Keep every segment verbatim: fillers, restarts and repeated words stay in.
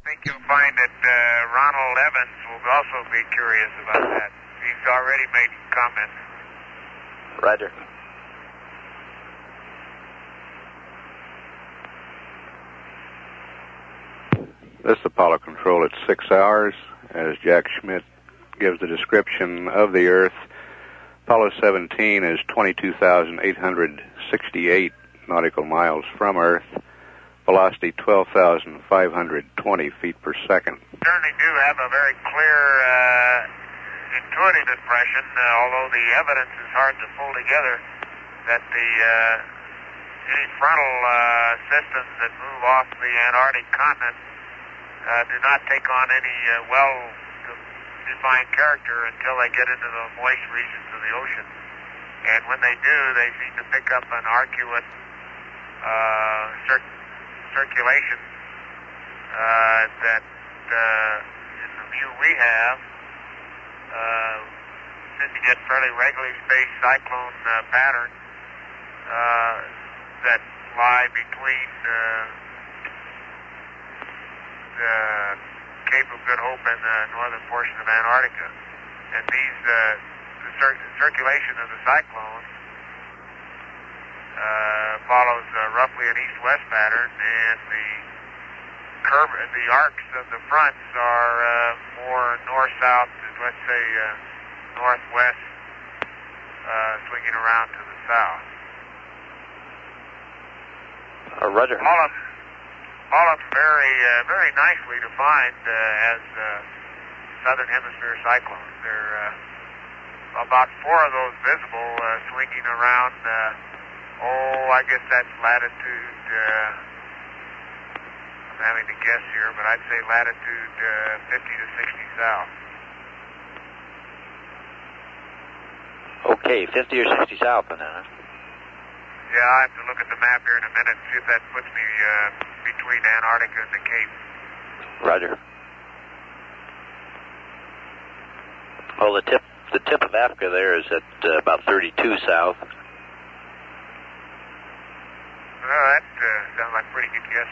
think you'll find that uh, Ronald Evans will also be curious about that. He's already made comments. Roger. This is Apollo Control at six hours, as Jack Schmidt gives the description of the Earth. Apollo seventeen is twenty-two thousand eight hundred sixty-eight nautical miles from Earth. Velocity twelve thousand five hundred twenty feet per second. Certainly do have a very clear, uh, intuitive impression, uh, although the evidence is hard to pull together, that the uh, any frontal uh, systems that move off the Antarctic continent uh, do not take on any uh, well-defined character until they get into the moist regions of the ocean. And when they do, they seem to pick up an arcuate uh, cir- circulation uh, that, uh, in the view we have, uh, seem to get fairly regularly spaced cyclone uh, patterns uh, that lie between uh, the Cape of Good Hope and the northern portion of Antarctica. And these, uh, the cir- circulation of the cyclone uh, follows uh, roughly an east-west pattern, and the curve, the arcs of the fronts are uh, more north-south, let's say uh, northwest, uh, swinging around to the south. Uh, Roger. All of all of them very, uh, very nicely defined uh, as uh, southern hemisphere cyclones. There are uh, about four of those visible, uh, swinging around. Uh, oh, I guess that's latitude. Uh, I'm having to guess here, but I'd say latitude uh, fifty to sixty south. Okay, fifty or sixty south on that. Yeah, I have to look at the map here in a minute and see if that puts me uh, between Antarctica and the Cape. Roger. Well, the tip the tip of Africa there is at uh, about thirty-two south. Well, that uh, sounds like a pretty good guess.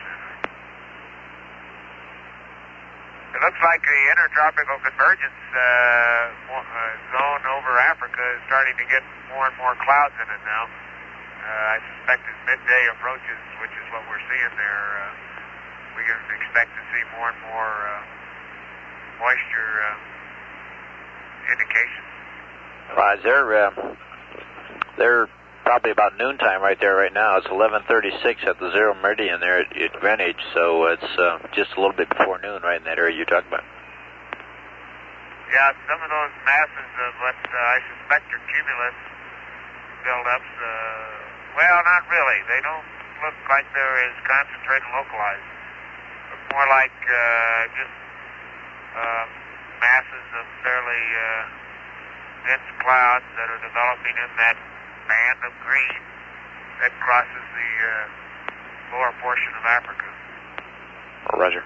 It looks like the intertropical convergence uh, zone over Africa is starting to get more and more clouds in it now. Uh, I suspect as midday approaches, which is what we're seeing there, uh, we can expect to see more and more uh, moisture uh, indications. Right, they're, uh, they're probably about noontime right there right now. It's eleven thirty-six at the zero meridian there at, at Greenwich, so it's uh, just a little bit before noon right in that area you're talking about. Yeah, some of those masses of what uh, I suspect are cumulus buildups, uh, well, not really. They don't look like they're as concentrated and localized. Look more like uh, just uh, masses of fairly uh, dense clouds that are developing in that band of green that crosses the uh, lower portion of Africa. Roger.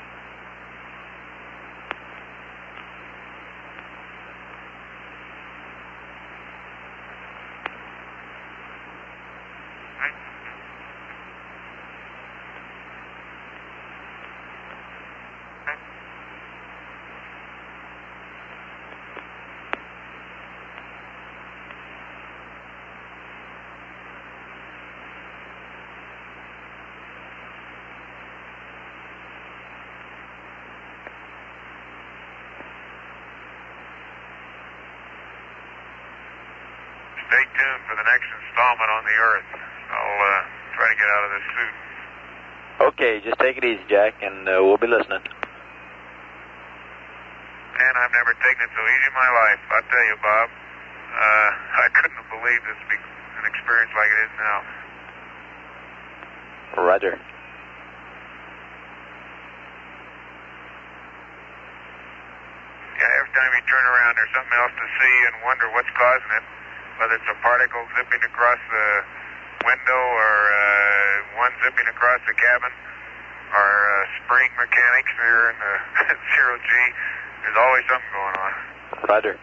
Stay tuned for the next installment on the Earth. I'll uh, try to get out of this suit. Okay, just take it easy, Jack, and uh, we'll be listening. Man, I've never taken it so easy in my life. I'll tell you, Bob. Uh, I couldn't have believed this would be an experience like it is now. Roger. Yeah, every time you turn around, there's something else to see and wonder what's causing it. Whether it's a particle zipping across the window or uh, one zipping across the cabin or uh, spring mechanics there in the zero G. There's always something going on. Roger.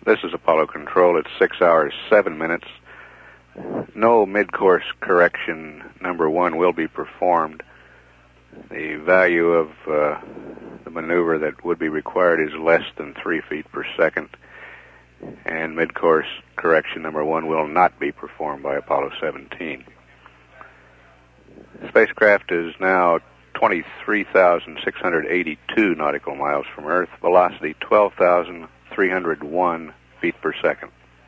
This is Apollo Control. It's six hours, seven minutes. No mid-course correction number one will be performed. The value of uh, the maneuver that would be required is less than three feet per second. And mid-course correction number one will not be performed by Apollo seventeen. The spacecraft is now twenty-three thousand six hundred eighty-two nautical miles from Earth, velocity twelve thousand three hundred one feet per second.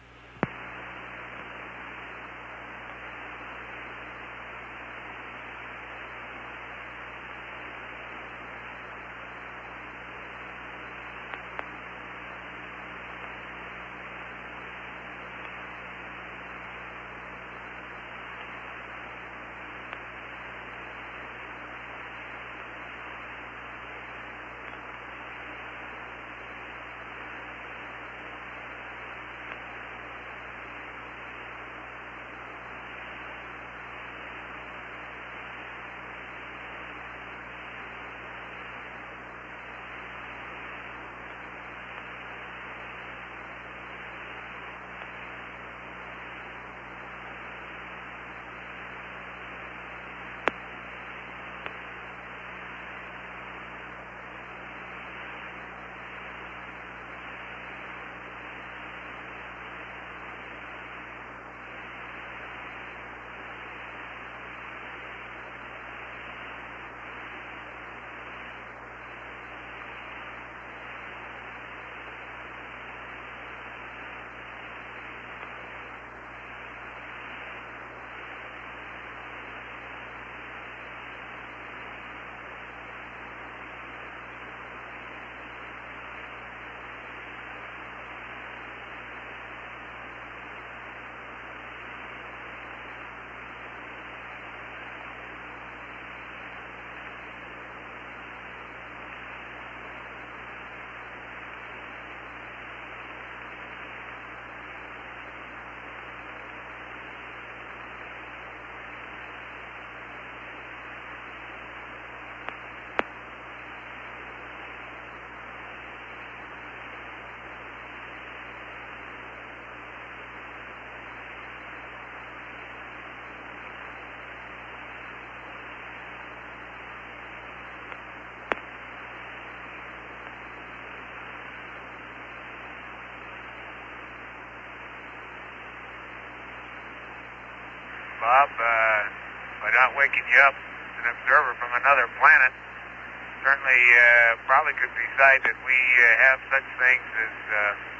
Bob, uh, by not waking you up, an observer from another planet certainly uh, probably could decide that we uh, have such things as uh,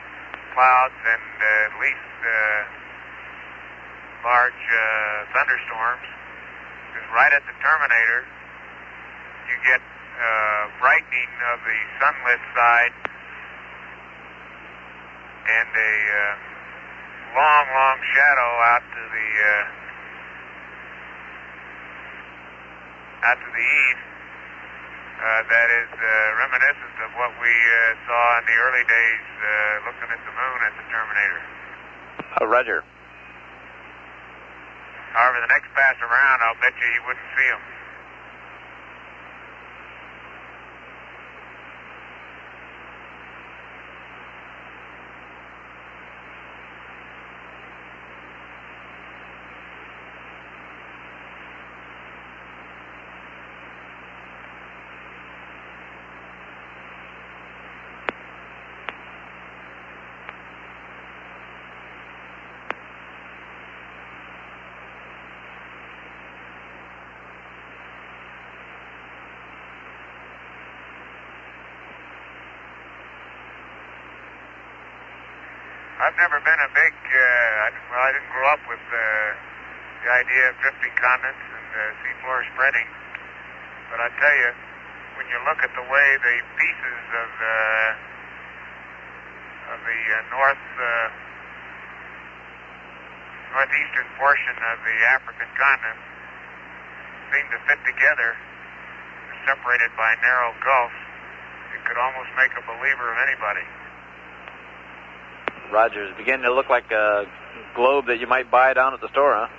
clouds and uh, at least uh, large uh, thunderstorms. Because right at the terminator, you get uh, brightening of the sunlit side and a uh, long, long shadow out to the uh, out to the east. Uh, that is uh, reminiscent of what we uh, saw in the early days uh, looking at the moon at the terminator. Oh, Roger. However, the next pass around, I'll bet you you wouldn't see them. I've never been a big, uh, I, well, I didn't grow up with uh, the idea of drifting continents and uh, seafloor spreading. But I tell you, when you look at the way the pieces of, uh, of the uh, north, uh, northeastern portion of the African continent seem to fit together, separated by narrow gulfs, it could almost make a believer of anybody. Roger, it's beginning to look like a globe that you might buy down at the store, huh?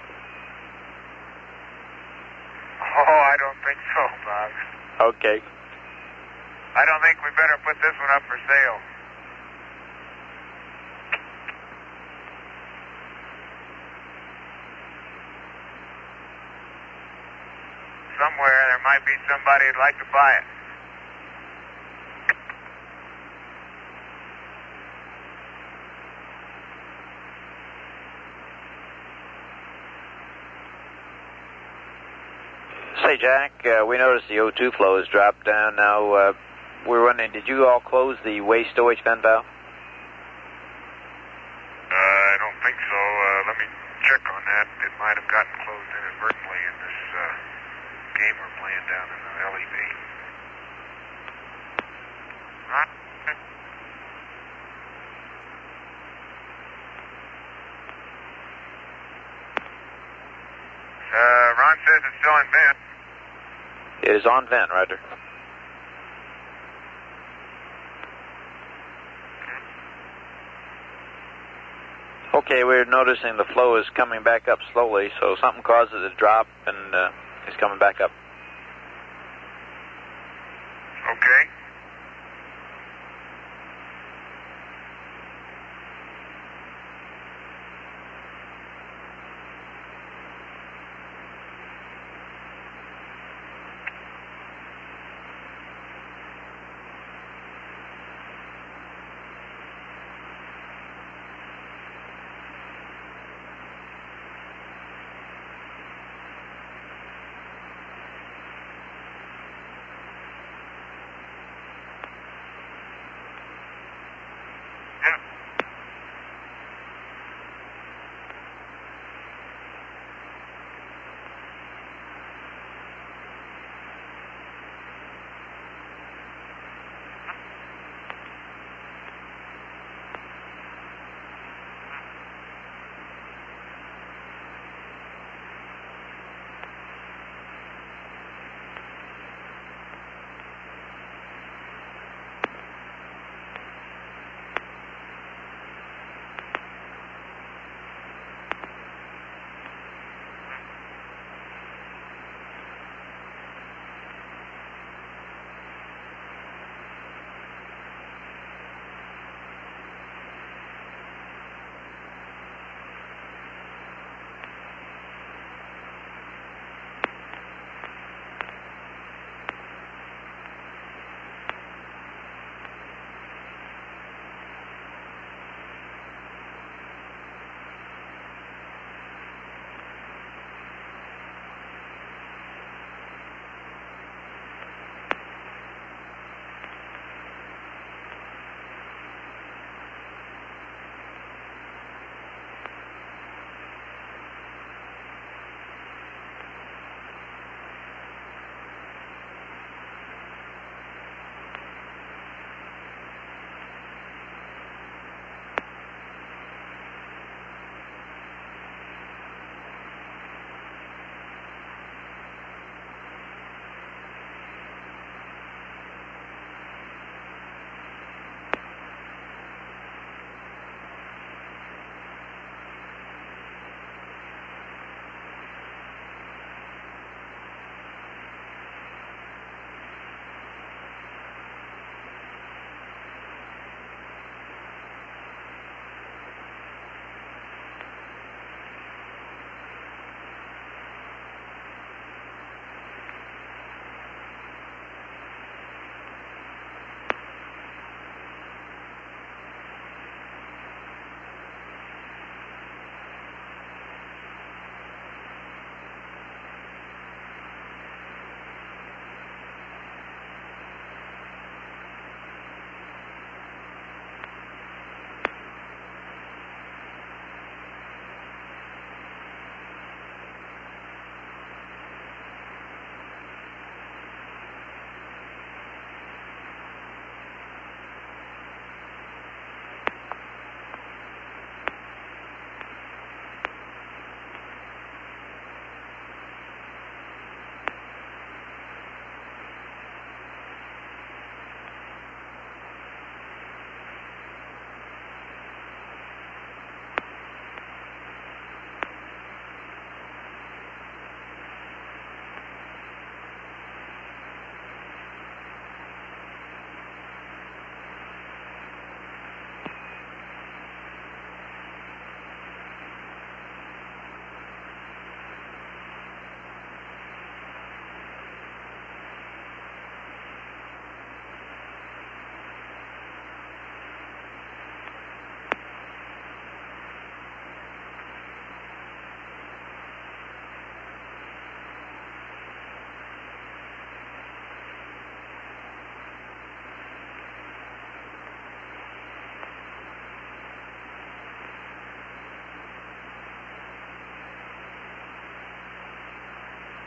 Oh, I don't think so, Bob. Okay. I don't think we better put this one up for sale. might be somebody who'd like to buy it. Say, Jack, uh, we noticed the O two flow has dropped down. Now, uh, we're wondering, did you all close the waste storage vent valve? Uh, I don't think so. Uh, let me check on that. It might have gotten closed inadvertently in this uh, game we're playing down in the L E V. Huh? Uh, Ron says it's still in vent. It is on vent, Roger. Okay, we're noticing the flow is coming back up slowly, so something causes it to drop and uh, it's coming back up. Okay.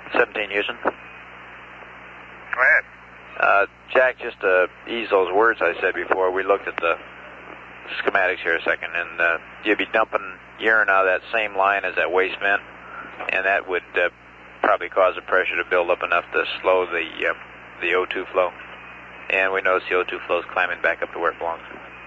seventeen Houston. Go ahead. Uh, Jack, just to ease those words I said before, we looked at the schematics here a second, and uh, you'd be dumping urine out of that same line as that waste vent, and that would uh, probably cause the pressure to build up enough to slow the uh, the O two flow. And we notice the O two flow is climbing back up to where it belongs.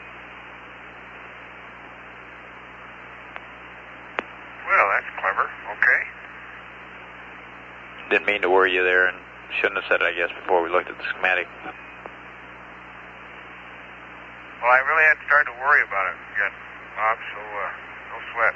Well, that's clever. Okay. Didn't mean to worry you there, and shouldn't have said it, I guess, before we looked at the schematic. Well, I really hadn't started to worry about it yet, Bob, so uh, no sweat.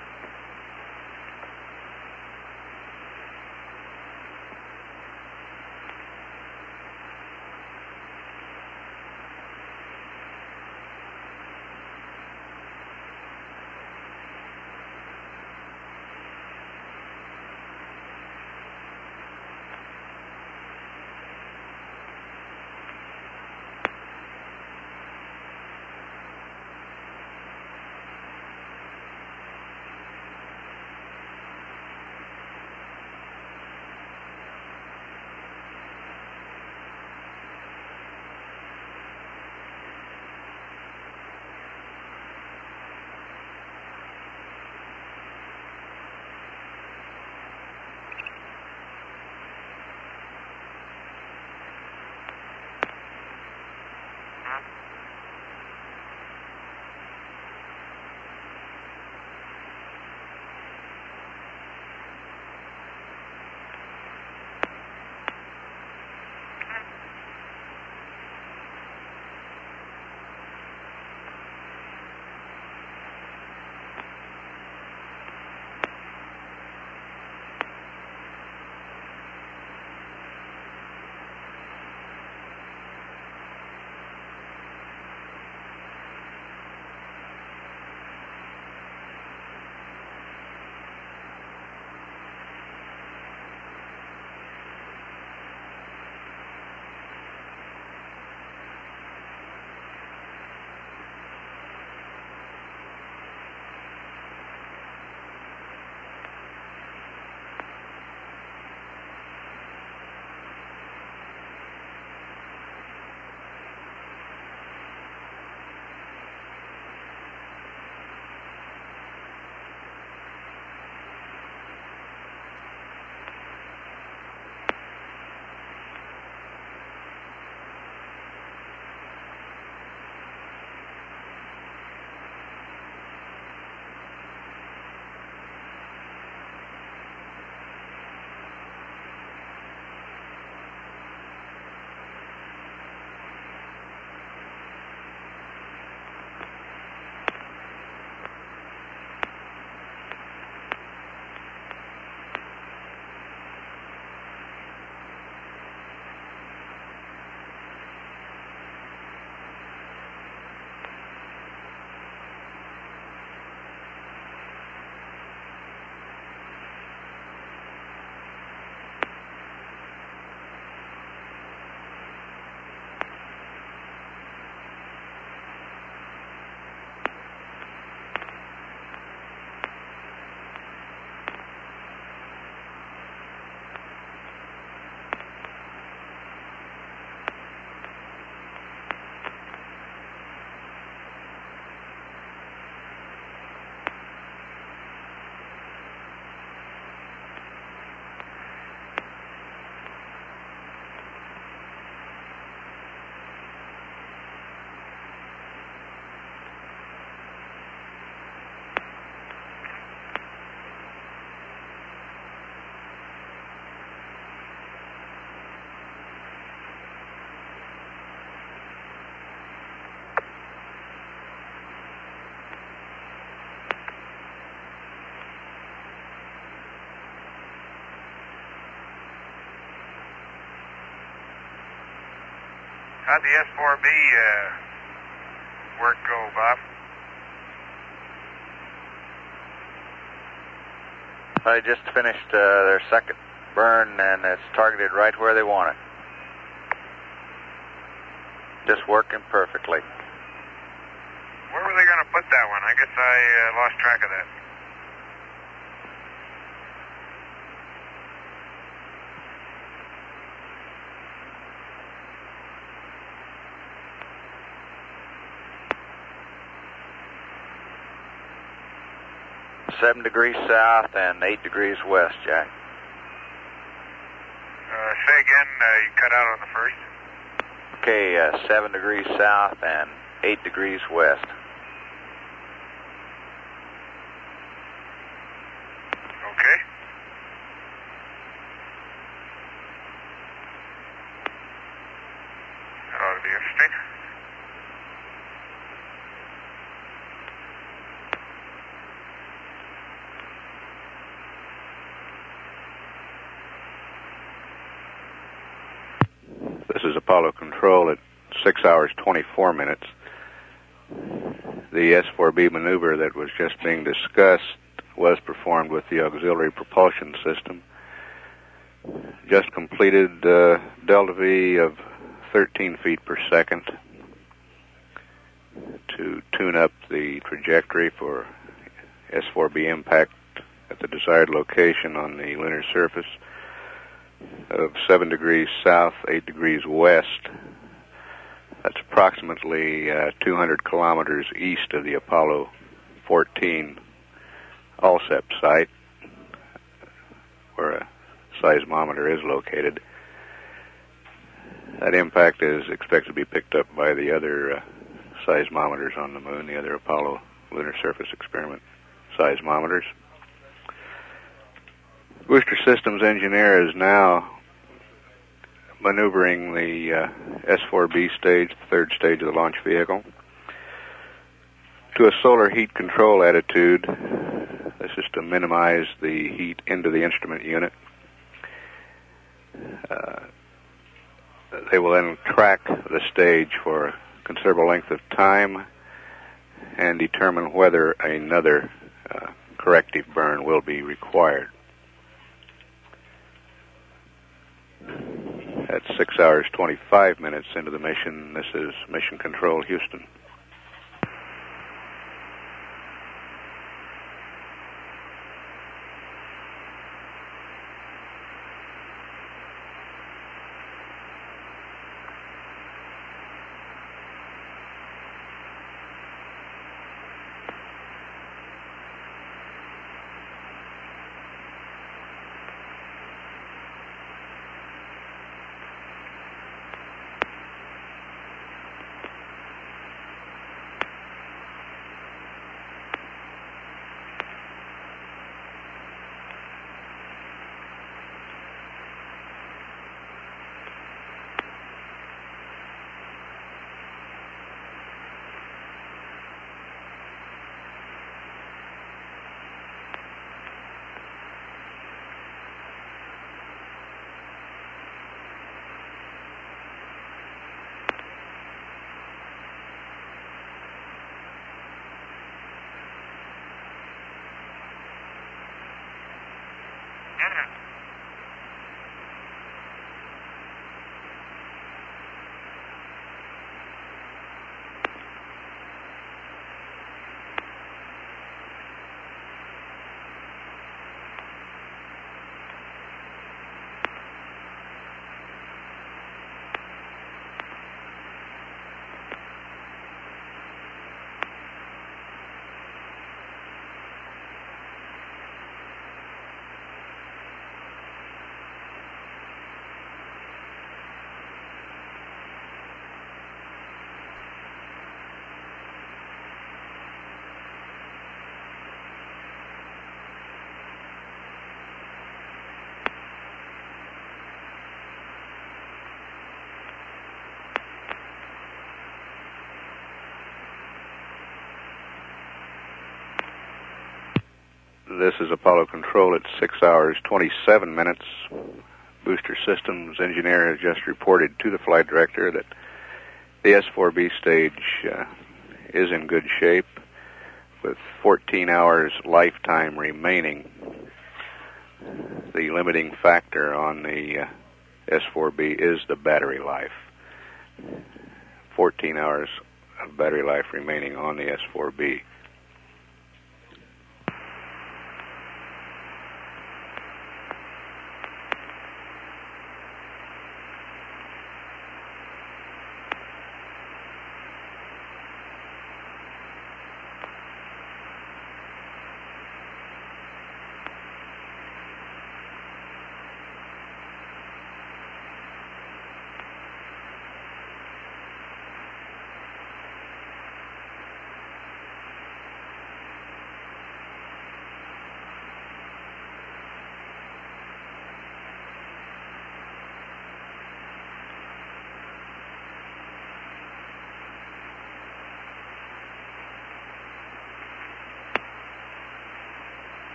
How'd the S four B uh, work go, Bob? I just finished uh, their second burn, and it's targeted right where they want it. Just working perfectly. Where were they going to put that one? I guess I uh, lost track of that. seven degrees south and eight degrees west, Jack. Uh, say again, uh, you cut out on the first. Okay, uh, seven degrees south and eight degrees west. Okay. That ought to be interesting. This is Apollo Control at six hours twenty-four minutes. The S four B maneuver that was just being discussed was performed with the auxiliary propulsion system. Just completed uh, delta V of thirteen feet per second to tune up the trajectory for S four B impact at the desired location on the lunar surface of seven degrees south, eight degrees west. That's approximately uh, two hundred kilometers east of the Apollo fourteen ALSEP site, where a seismometer is located. That impact is expected to be picked up by the other uh, seismometers on the moon, the other Apollo Lunar Surface Experiment seismometers. Booster Systems engineer is now maneuvering the uh, S four B stage, the third stage of the launch vehicle, to a solar heat control attitude. This is to minimize the heat into the instrument unit. Uh, they will then track the stage for a considerable length of time and determine whether another uh, corrective burn will be required. At six hours twenty-five minutes into the mission, this is Mission Control Houston. This is Apollo Control at six hours twenty-seven minutes. Booster Systems engineer has just reported to the flight director that the S four B stage uh, is in good shape with fourteen hours lifetime remaining. The limiting factor on the uh, S four B is the battery life. fourteen hours of battery life remaining on the S four B.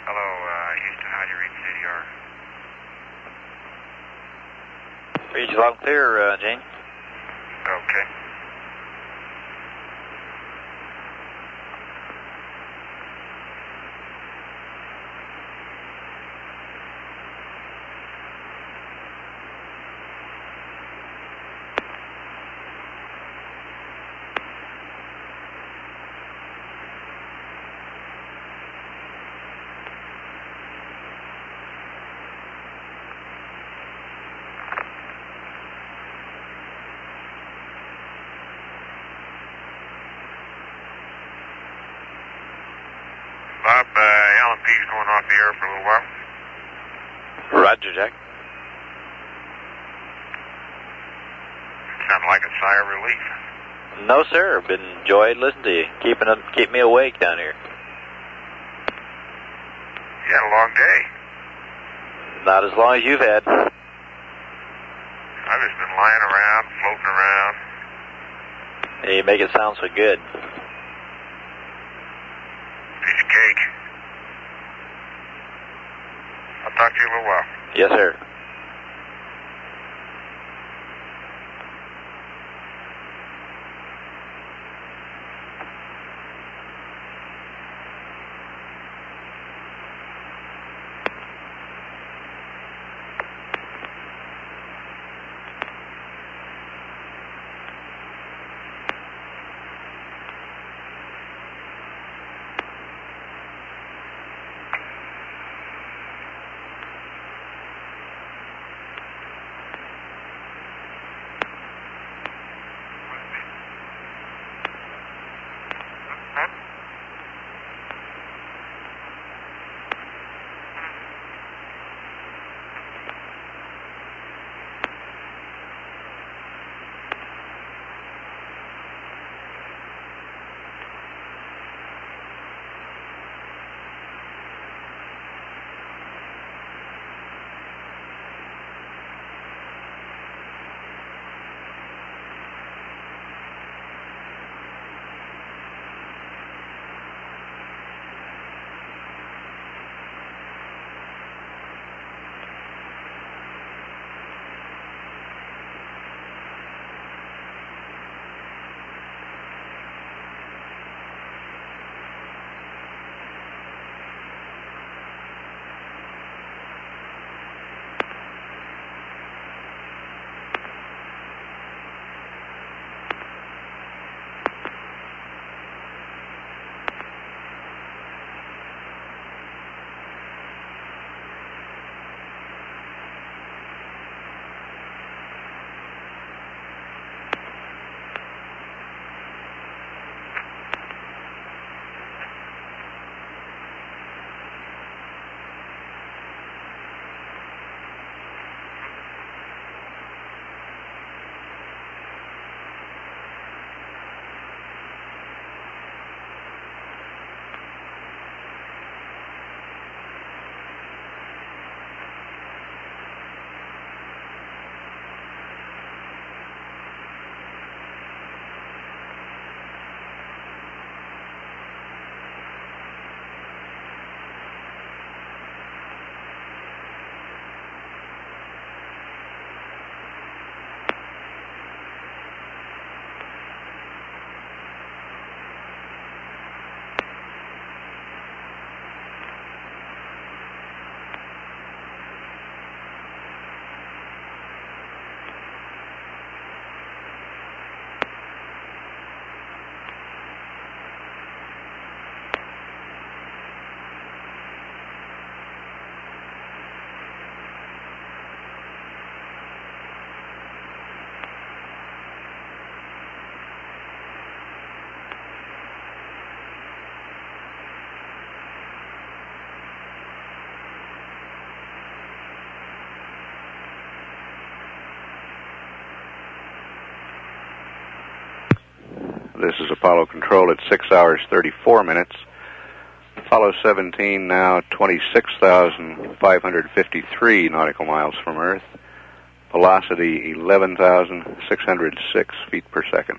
Hello, uh, Houston. How do you read C D R? Read you loud and clear, uh, Jane. Okay. Bob, uh, L M P's going off the air for a little while. Roger, Jack. Sounded like a sigh of relief. No, sir. Been enjoyed listening to you. Keeping up, keep me awake down here. You had a long day. Not as long as you've had. I've just been lying around, floating around. You make it sound so good. Piece of cake. I'll talk to you in a little while. Yes, sir. This is Apollo Control at six hours thirty-four minutes. Apollo seventeen now twenty-six thousand five hundred fifty-three nautical miles from Earth. Velocity eleven thousand six hundred six feet per second.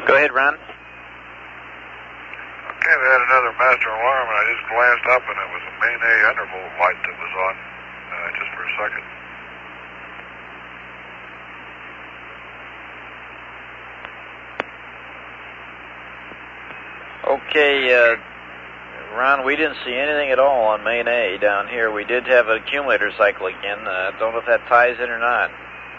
Go ahead, Ron. Okay, we had another master alarm, and I just glanced up, and it was a main A undervolt light that was on, uh, just for a second. Okay, uh, Ron, we didn't see anything at all on main A down here. We did have an accumulator cycle again. I uh, don't know if that ties in or not.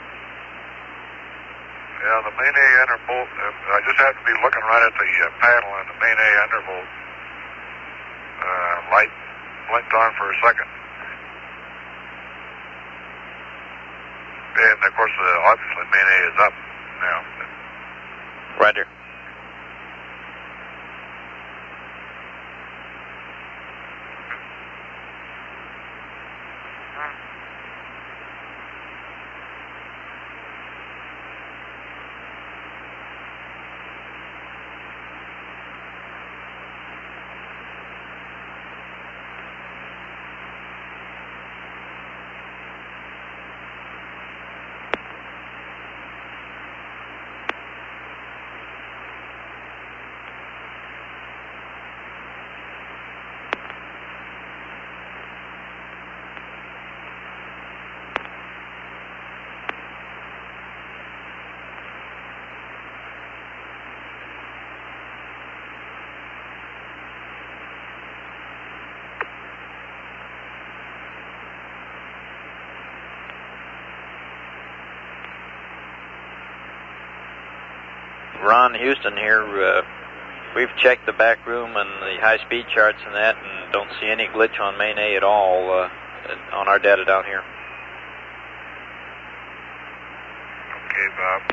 Yeah, the main A undervolt, uh, I just happened to be looking right at the uh, panel, and the main A undervolt uh, light blinked on for a second. And of course, uh, obviously main A is up now. Roger. Ron Houston here. Uh, we've checked the back room and the high-speed charts and that, and don't see any glitch on main A at all uh, on our data down here. Okay, Bob.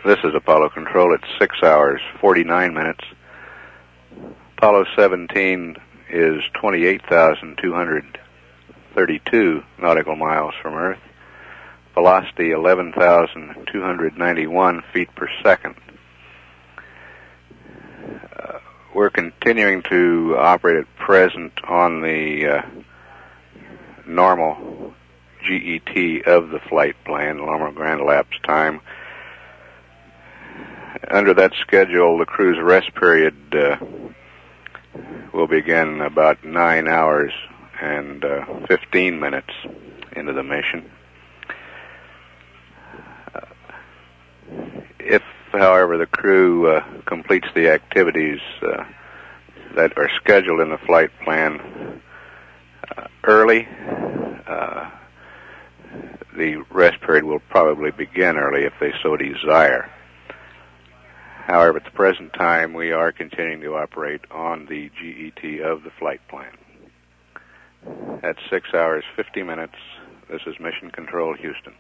This is Apollo Control. It's six hours, forty-nine minutes. Apollo seventeen is twenty-eight thousand two hundred thirty-two nautical miles from Earth. Velocity eleven thousand two hundred ninety-one feet per second. Uh, we're continuing to operate at present on the uh, normal G E T of the flight plan, normal ground elapsed time. Under that schedule, the crew's rest period uh, will begin about nine hours and uh, fifteen minutes into the mission. Uh, if, however, the crew uh, completes the activities uh, that are scheduled in the flight plan uh, early, uh, the rest period will probably begin early if they so desire. However, at the present time, we are continuing to operate on the G E T of the flight plan. At six hours, fifty minutes, this is Mission Control, Houston.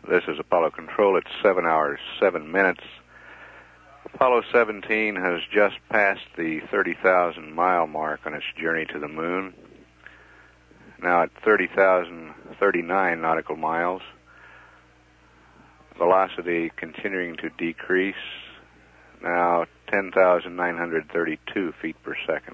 This is Apollo Control. It's seven hours, seven minutes. Apollo seventeen has just passed the thirty thousand mile mark on its journey to the moon. Now at thirty thousand thirty-nine nautical miles. Velocity continuing to decrease. Now ten thousand nine hundred thirty-two feet per second.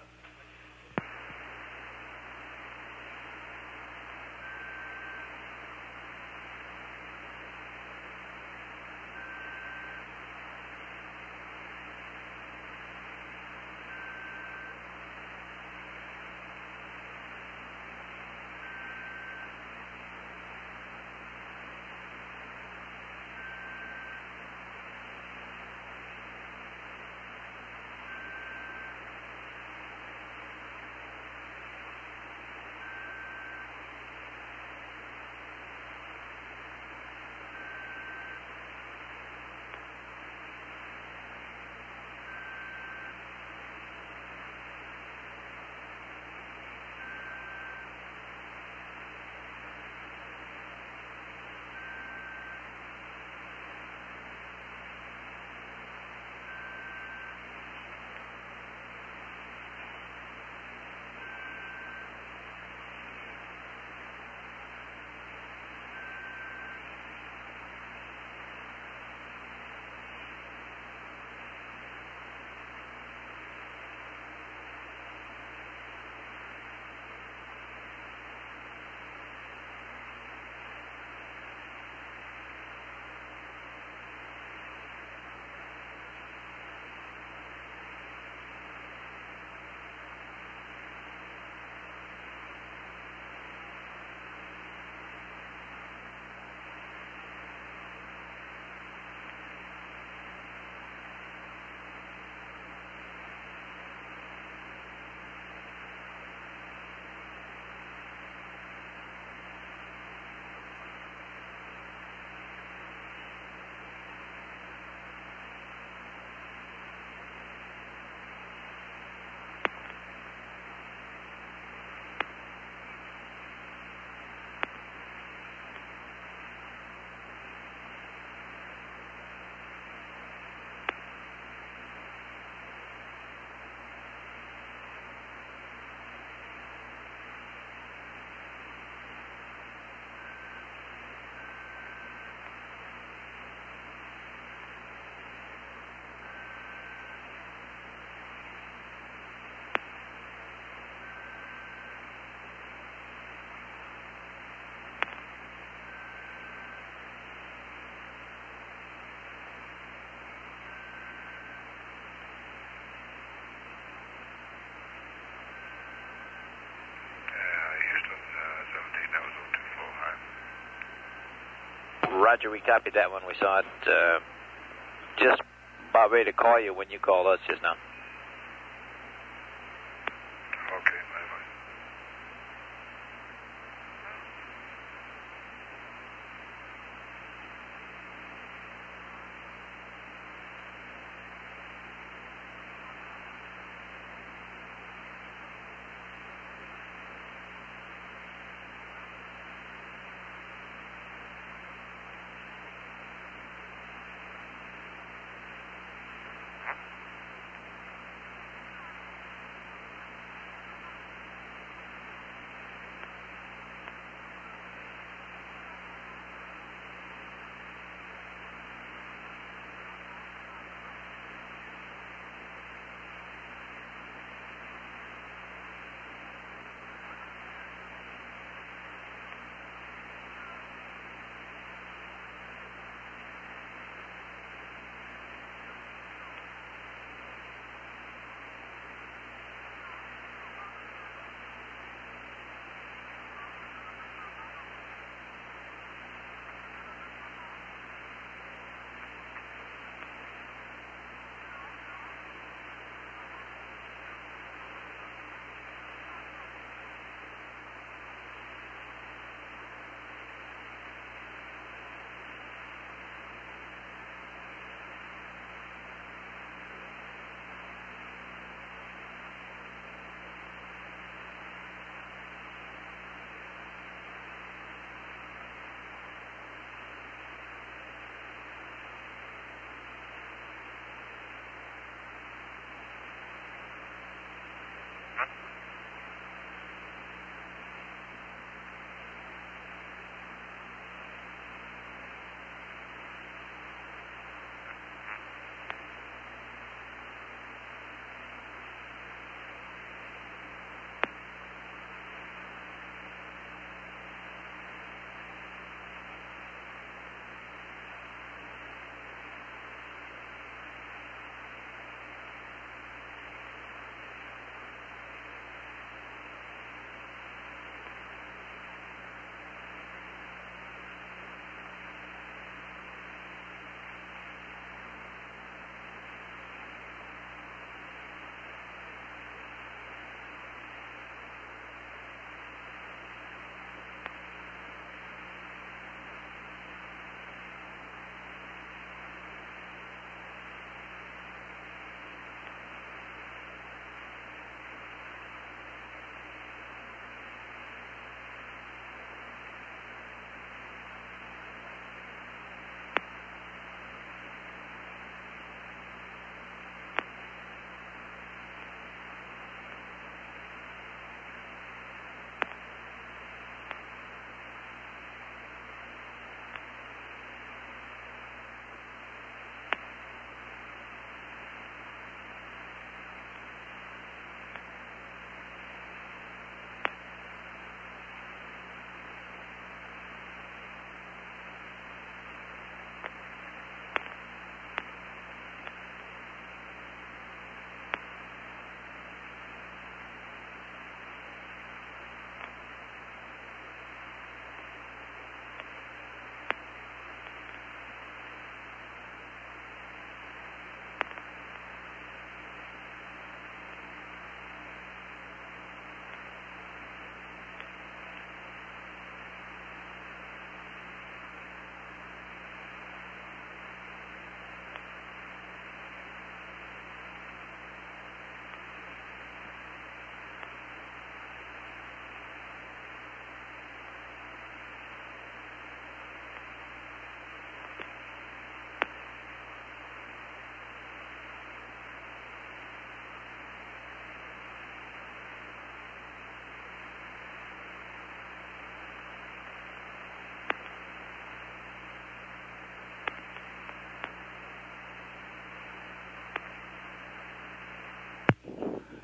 Roger, we copied that one. We saw it. Uh, just about ready to call you when you called us just now. Okay, bye-bye.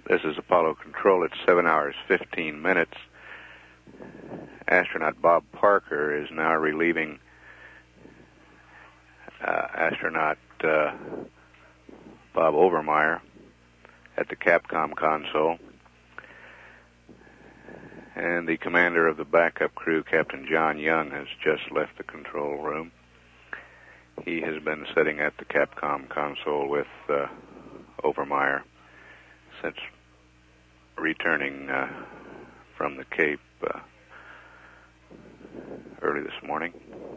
This is Apollo Control. It's seven hours, fifteen minutes. Astronaut Bob Parker is now relieving uh, astronaut uh, Bob Overmeyer at the Capcom console. And the commander of the backup crew, Captain John Young, has just left the control room. He has been sitting at the Capcom console with uh, Overmeyer since returning uh, from the Cape uh, early this morning.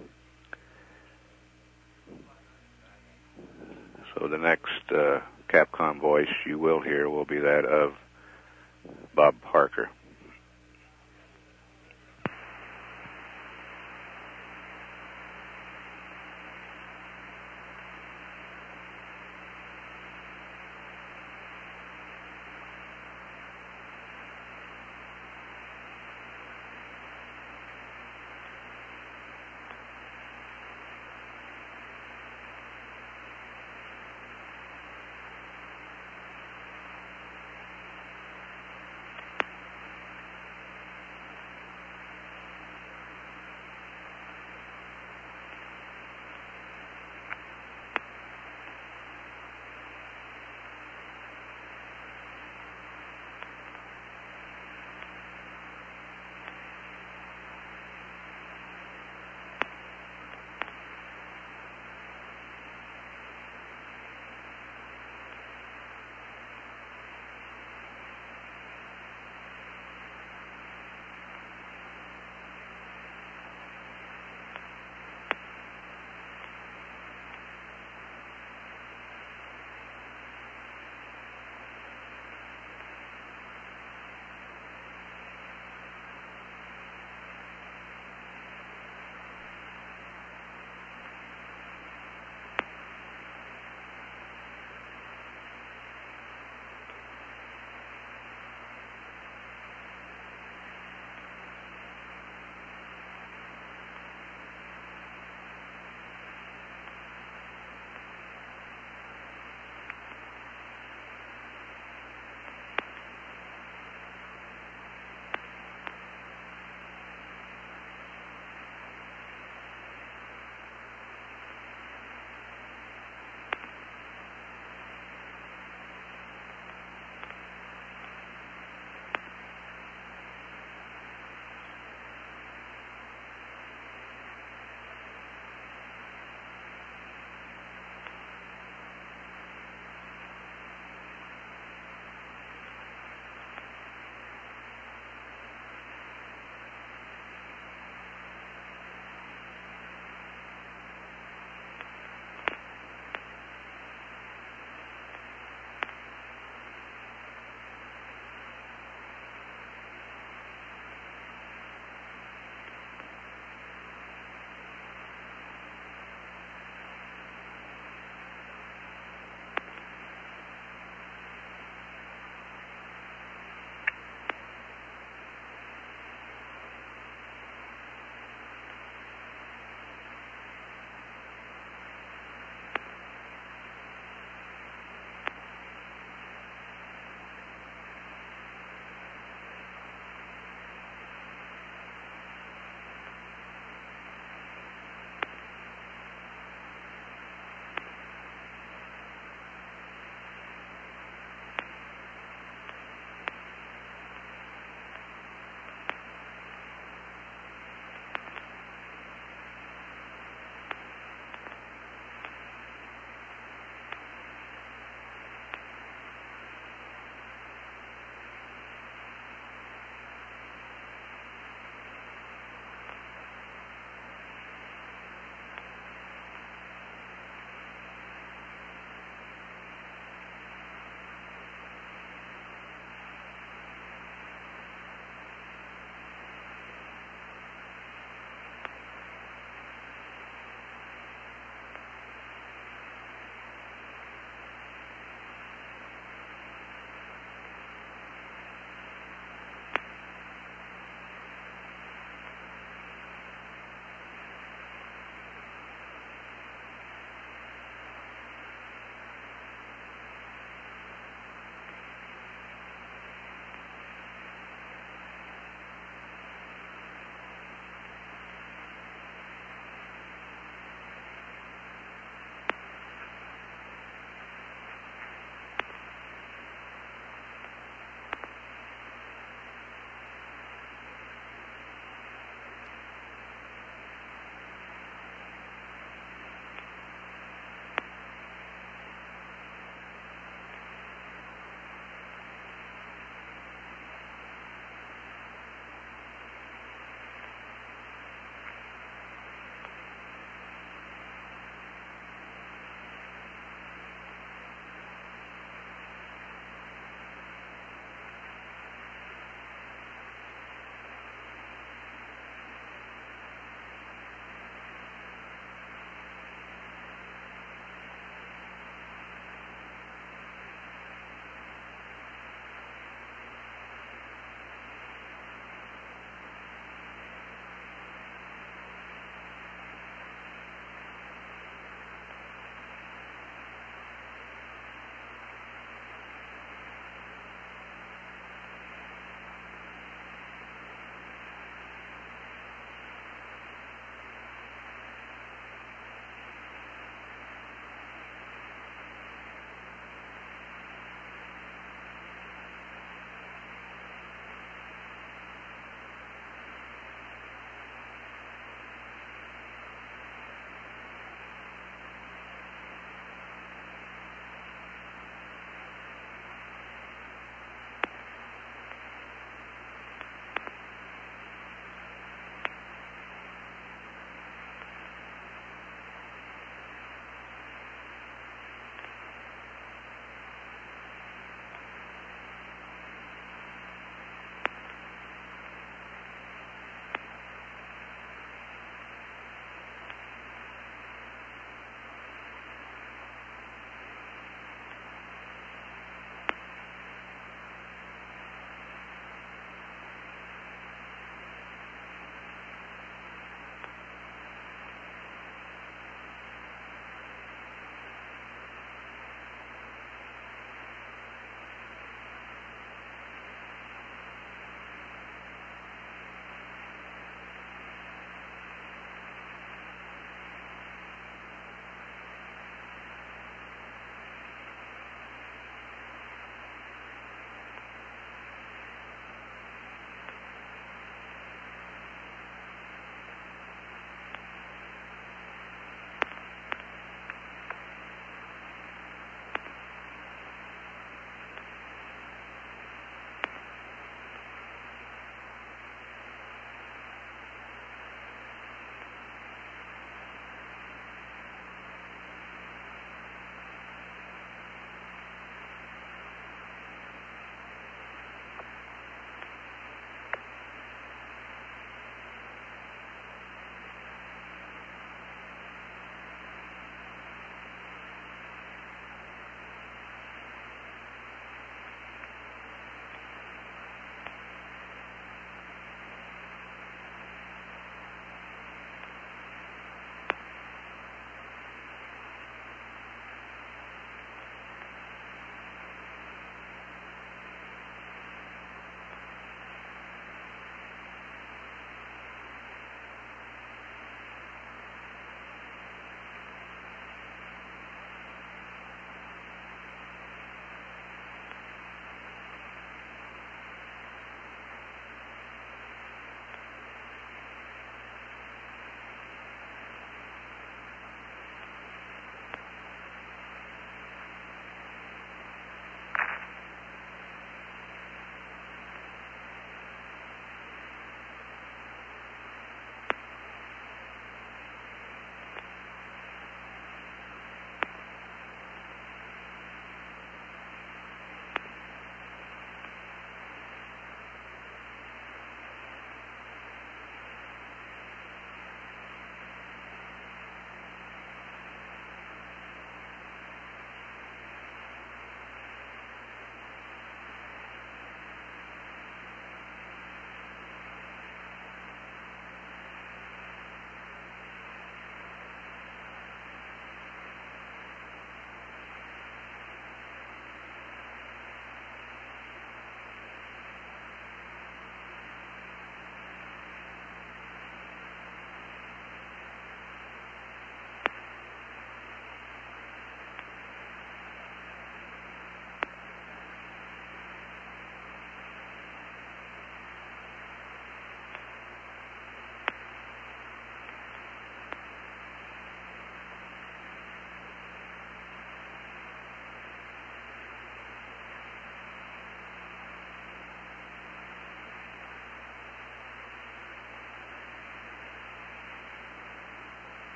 So the next uh, Capcom voice you will hear will be that of Bob Parker.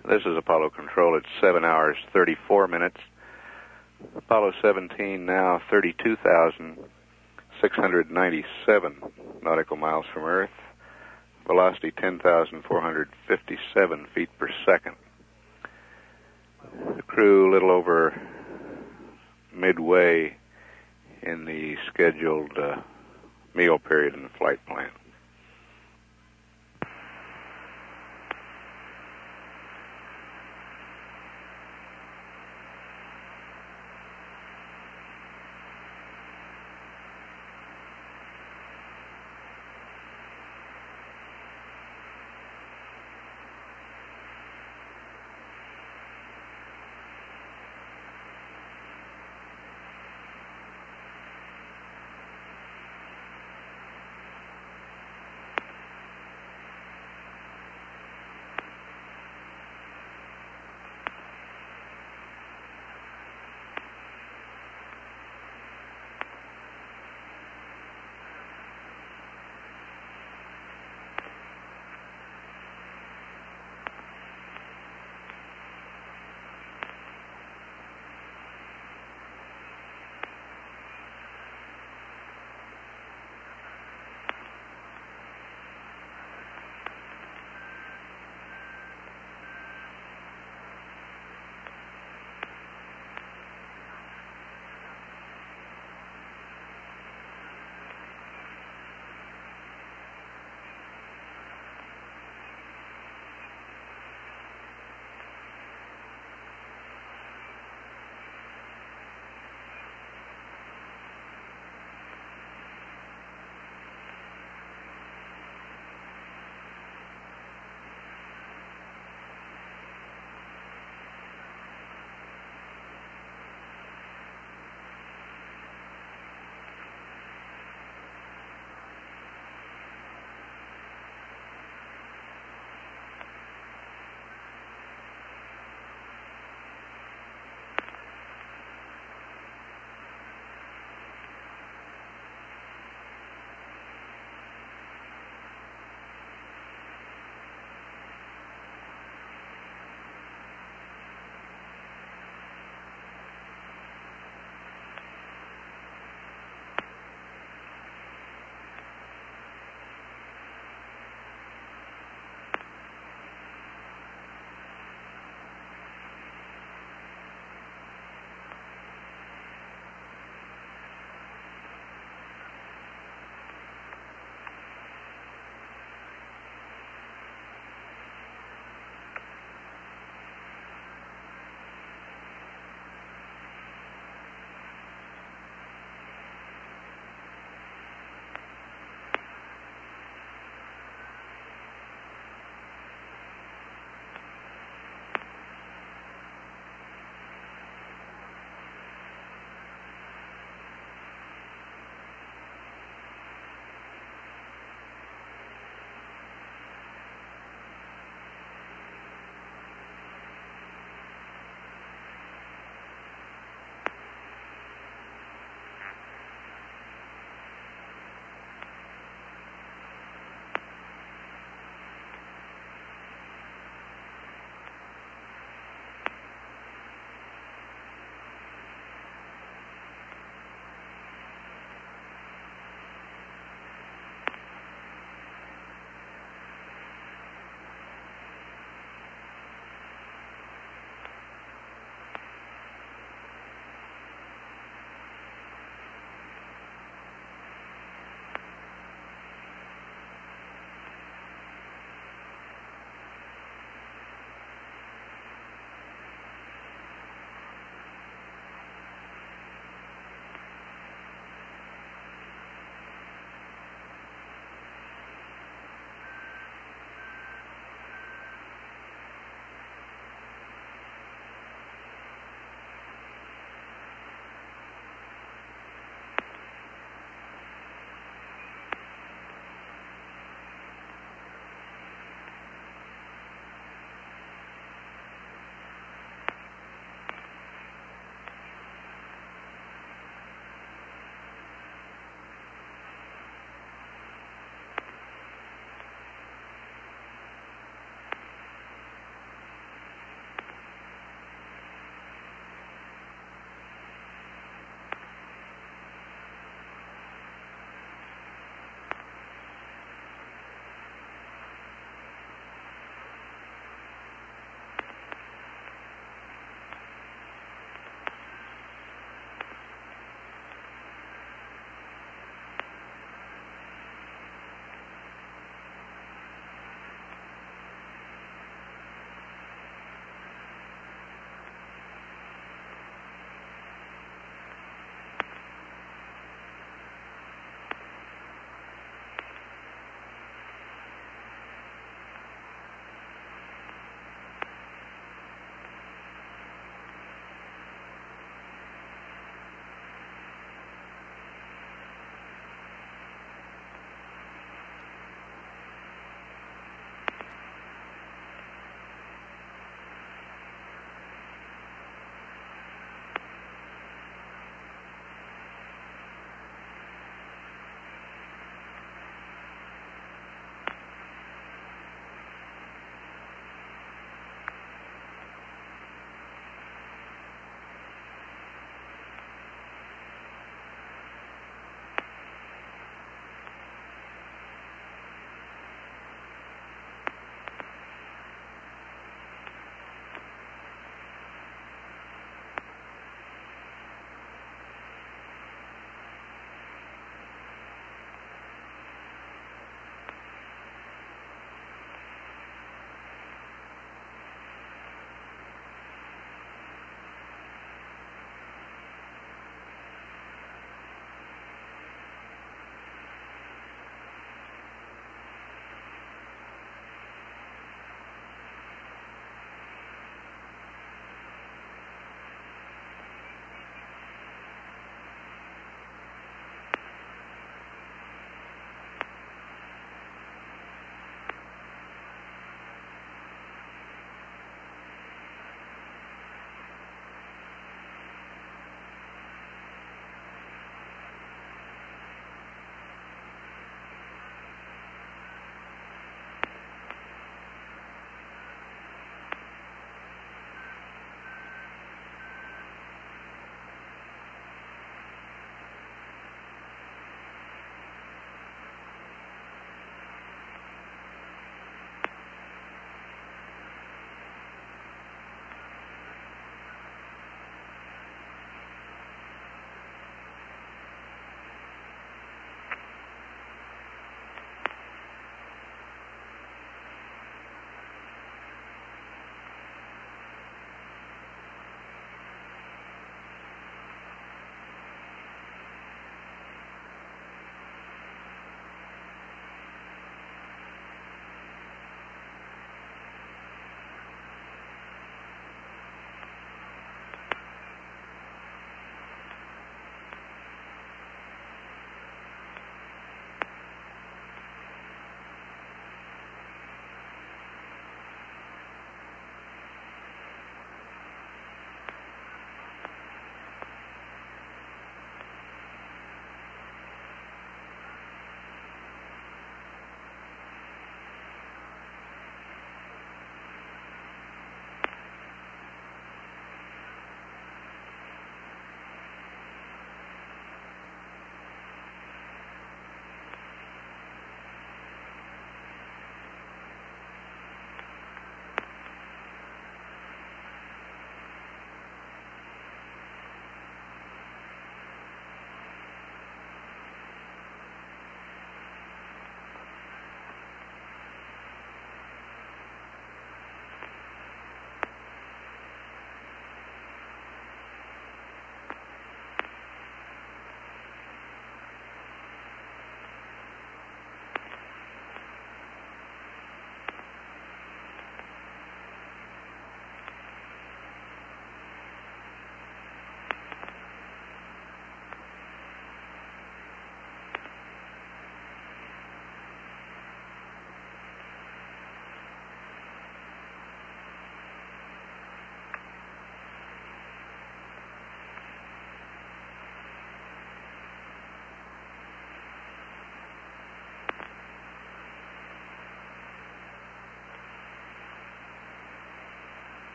This is Apollo Control. It's seven hours, thirty-four minutes. Apollo seventeen now thirty-two thousand six hundred ninety-seven nautical miles from Earth. Velocity ten thousand four hundred fifty-seven feet per second. The crew a little over midway in the scheduled uh, meal period in the flight plan.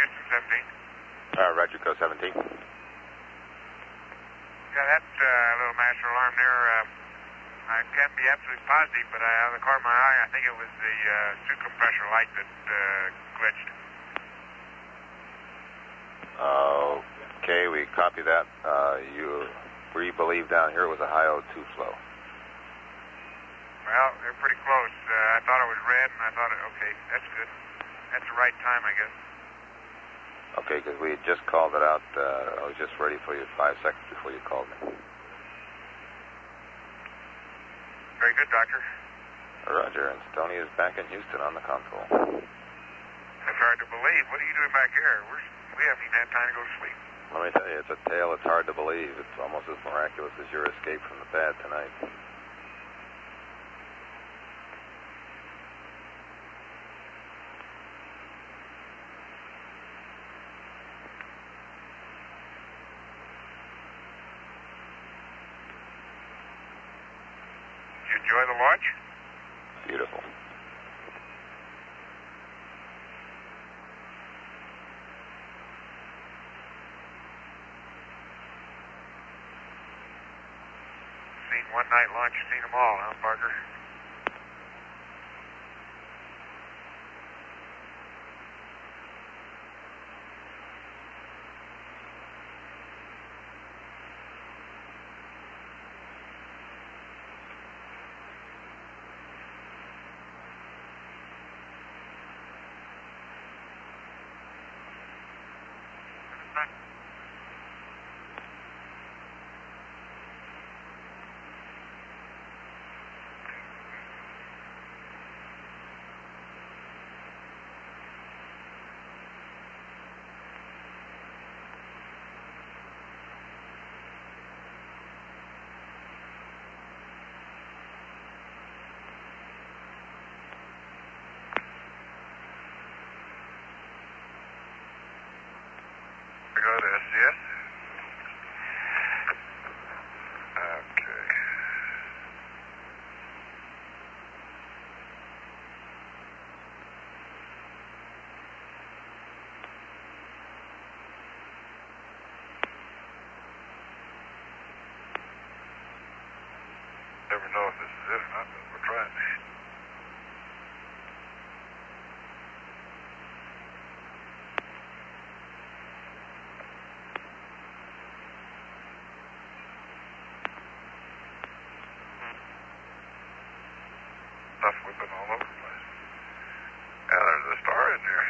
Houston seventeen. Uh, Roger, go seventeen. Yeah, that uh, little master alarm there, uh, I can't be absolutely positive, but I have the corner of my eye, I think it was the uh, suit compressor light that uh, glitched. Okay, we copy that. Uh, you, we believe down here it was a high O two flow. Well, they're pretty close. Uh, I thought it was red, and I thought, it, okay, that's good. That's the right time, I guess. Okay, because we had just called it out. Uh, I was just ready for you five seconds before you called me. Very good, Doctor. Roger, and Stoney is back in Houston on the console. That's hard to believe. What are you doing back here? We're, we haven't even had time to go to sleep. Let me tell you, it's a tale it's hard to believe. It's almost as miraculous as your escape from the pad tonight. Did you enjoy the launch? Beautiful. Seen one night launch, seen them all, huh, Parker? Go to S C S. Okay. Never know if this is it or not, but we're trying. Stuff whipping all over the place. Yeah, there's a star in there.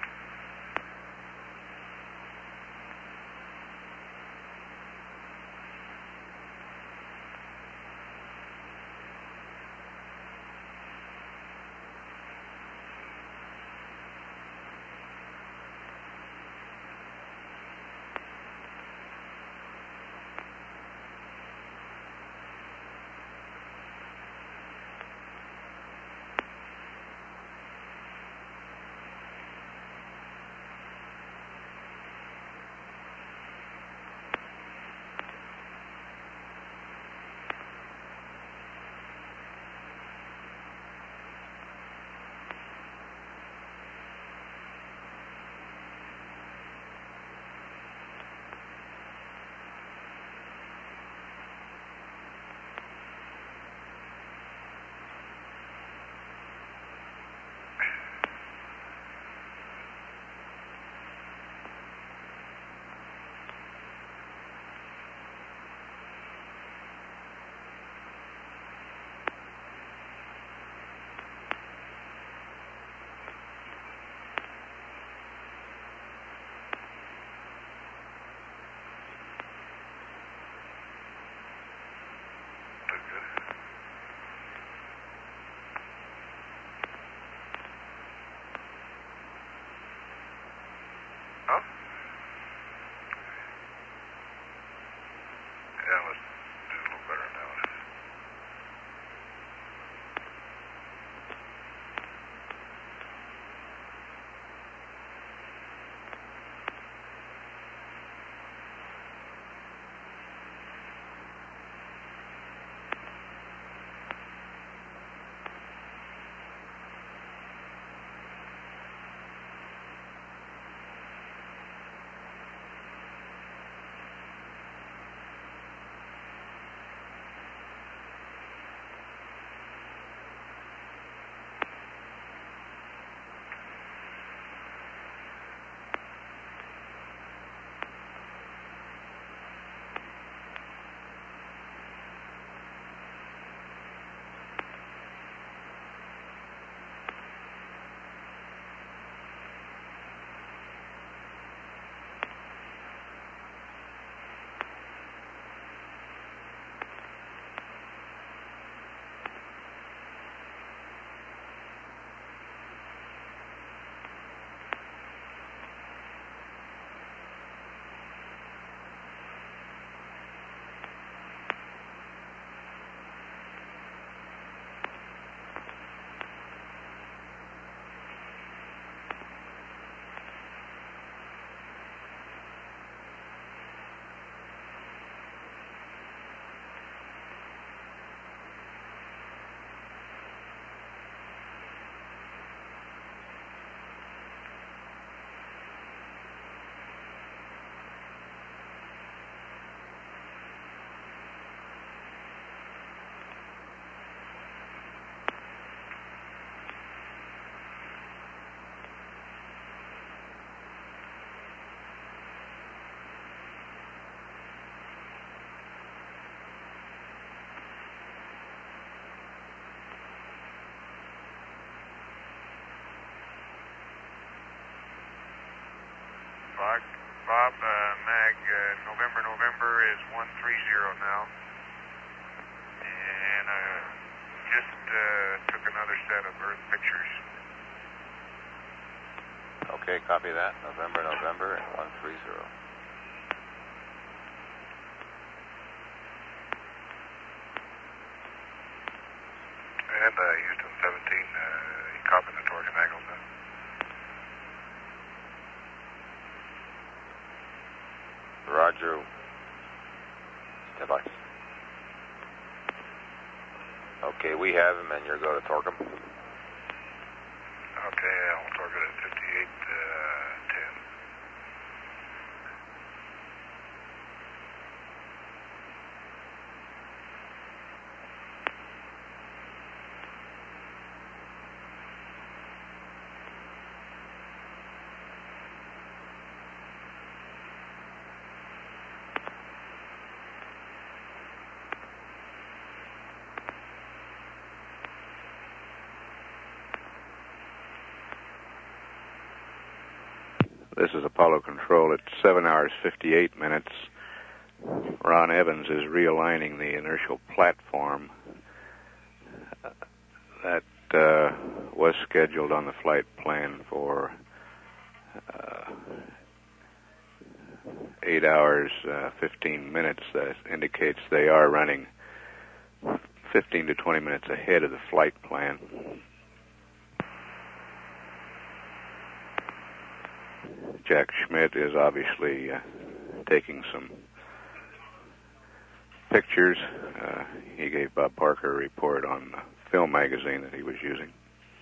Huh? Yeah, let's do a little better now. Bob. Bob, uh, Mag, uh, November, November is one three zero now. And uh, just uh, took another set of Earth pictures. Okay, copy that. November, November, and one three zero. And uh, Houston seventeen, uh, you copy the torsion angles then? Roger. Stand by. Okay, we have him, and you're going to torque him. Okay, I'll torque it at fifty-eight ten. This is Apollo Control at seven hours fifty-eight minutes. Ron Evans is realigning the inertial platform uh, that uh, was scheduled on the flight plan for uh, eight hours uh, fifteen minutes. That indicates they are running fifteen to twenty minutes ahead of the flight plan. Jack Schmidt is obviously uh, taking some pictures. Uh, he gave Bob Parker a report on the film magazine that he was using.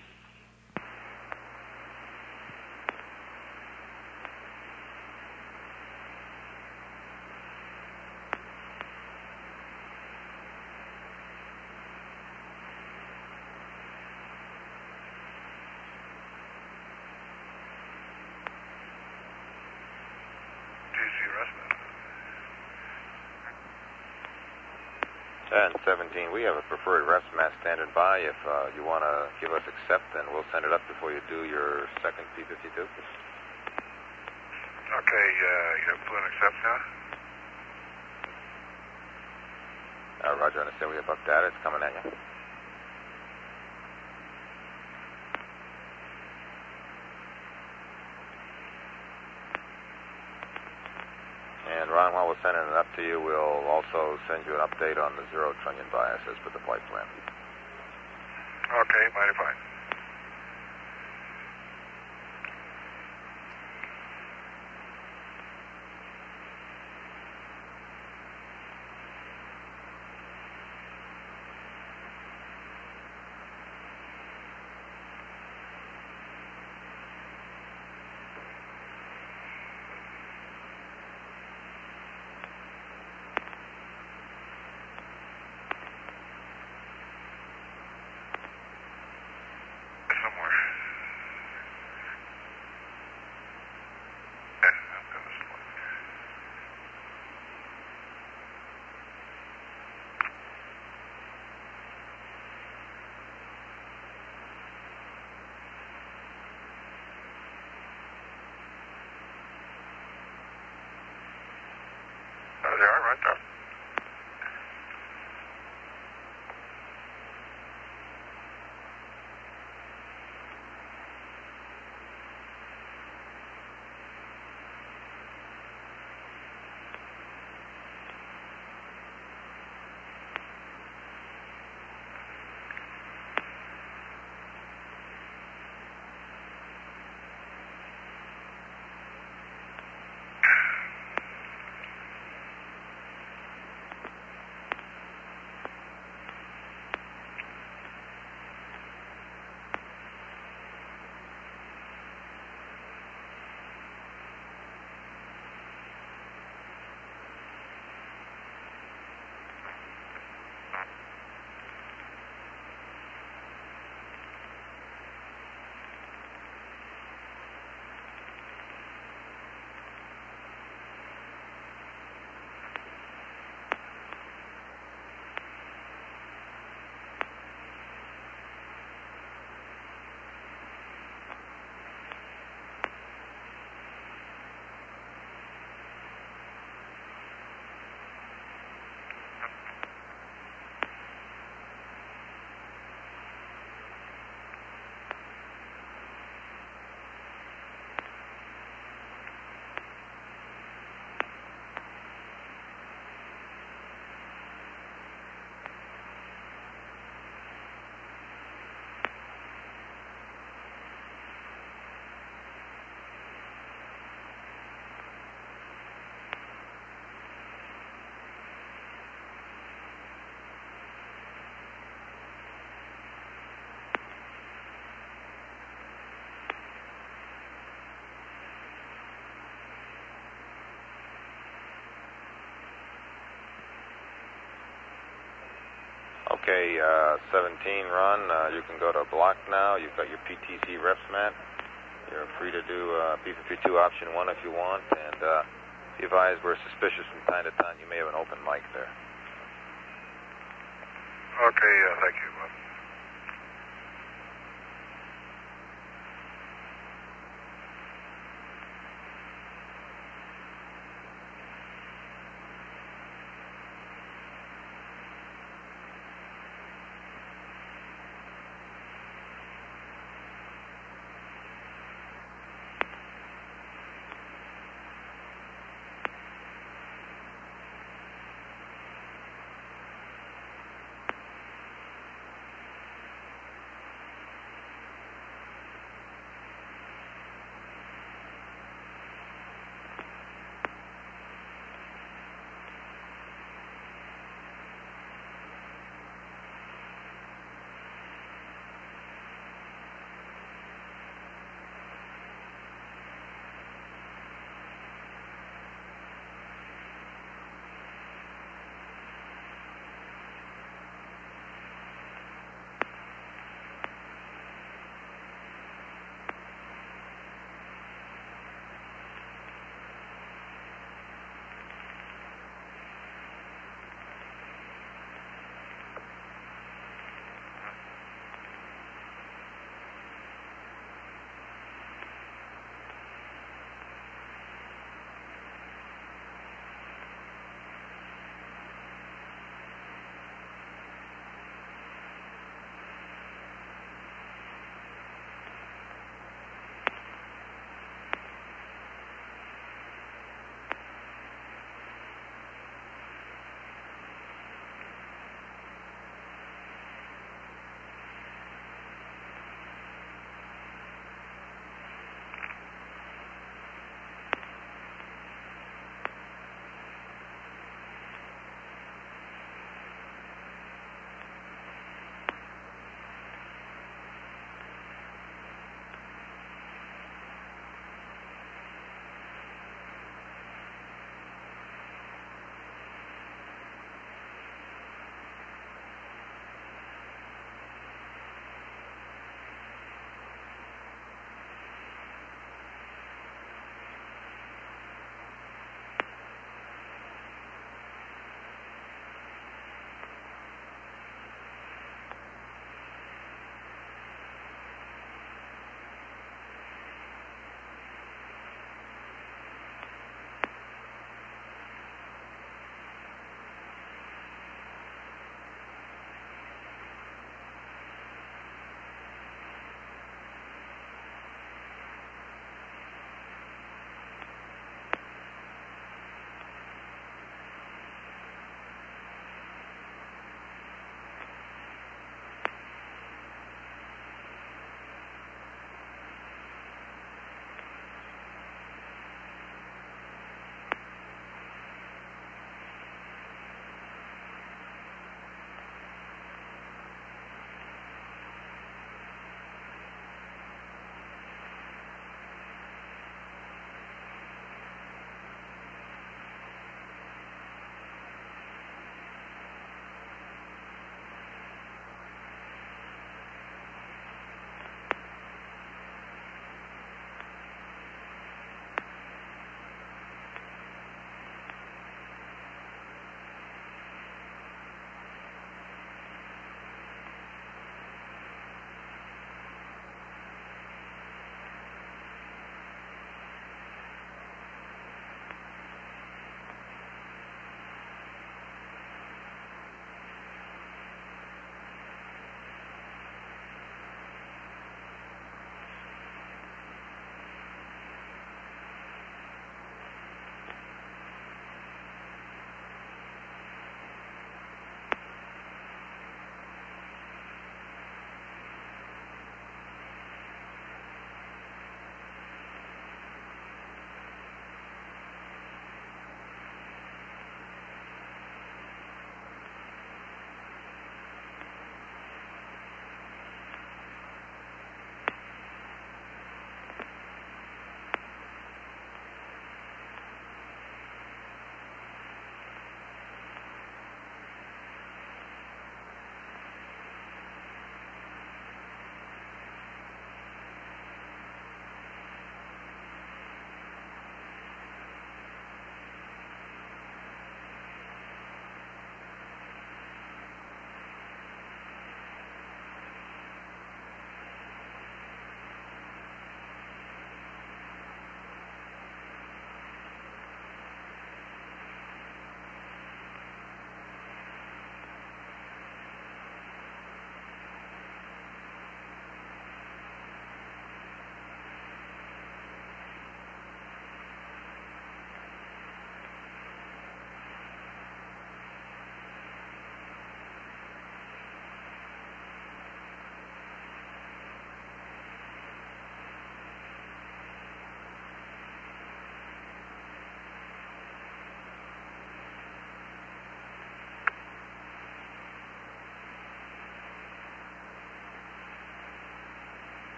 And seventeen, we have a preferred refs mat standing by. If uh, you want to give us accept, then we'll send it up before you do your second P fifty-two. Okay, uh, you have blue and accept now? Uh, Roger, I understand we have up data. It's coming at you. And Ron, while we're sending it up to you, we'll also send you an update on the zero trunnion biases for the flight plan. Okay, mighty fine. There they are, right there. Okay, uh, seventeen run, uh, you can go to block now. You've got your P T C refs mat. You're free to do uh, P fifty-two option one if you want, and uh, be advised we're suspicious from time to time. You may have an open mic there. Okay, uh, thank you, Bob.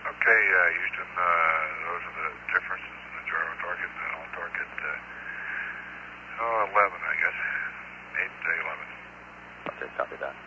Okay, uh, Houston, uh, those are the differences in the gyro target and on target, uh, oh, eleven, I guess. eight to eleven. Okay, copy that.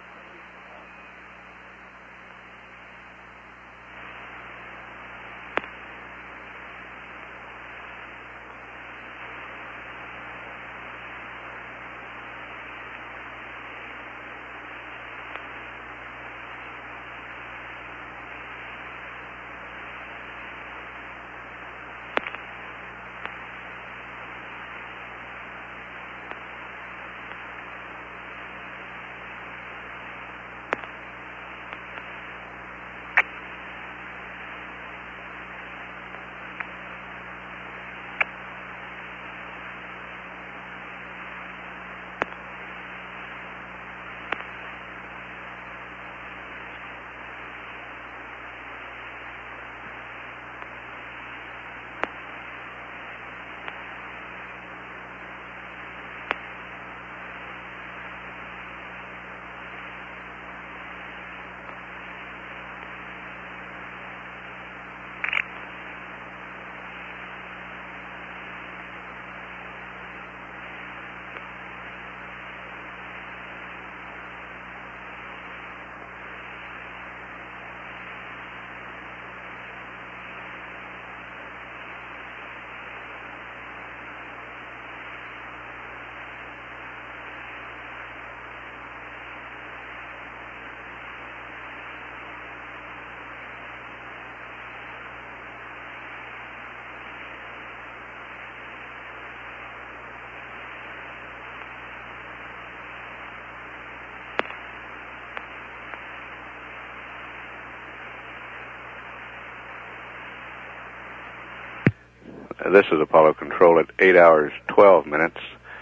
This is Apollo Control at eight hours, twelve minutes.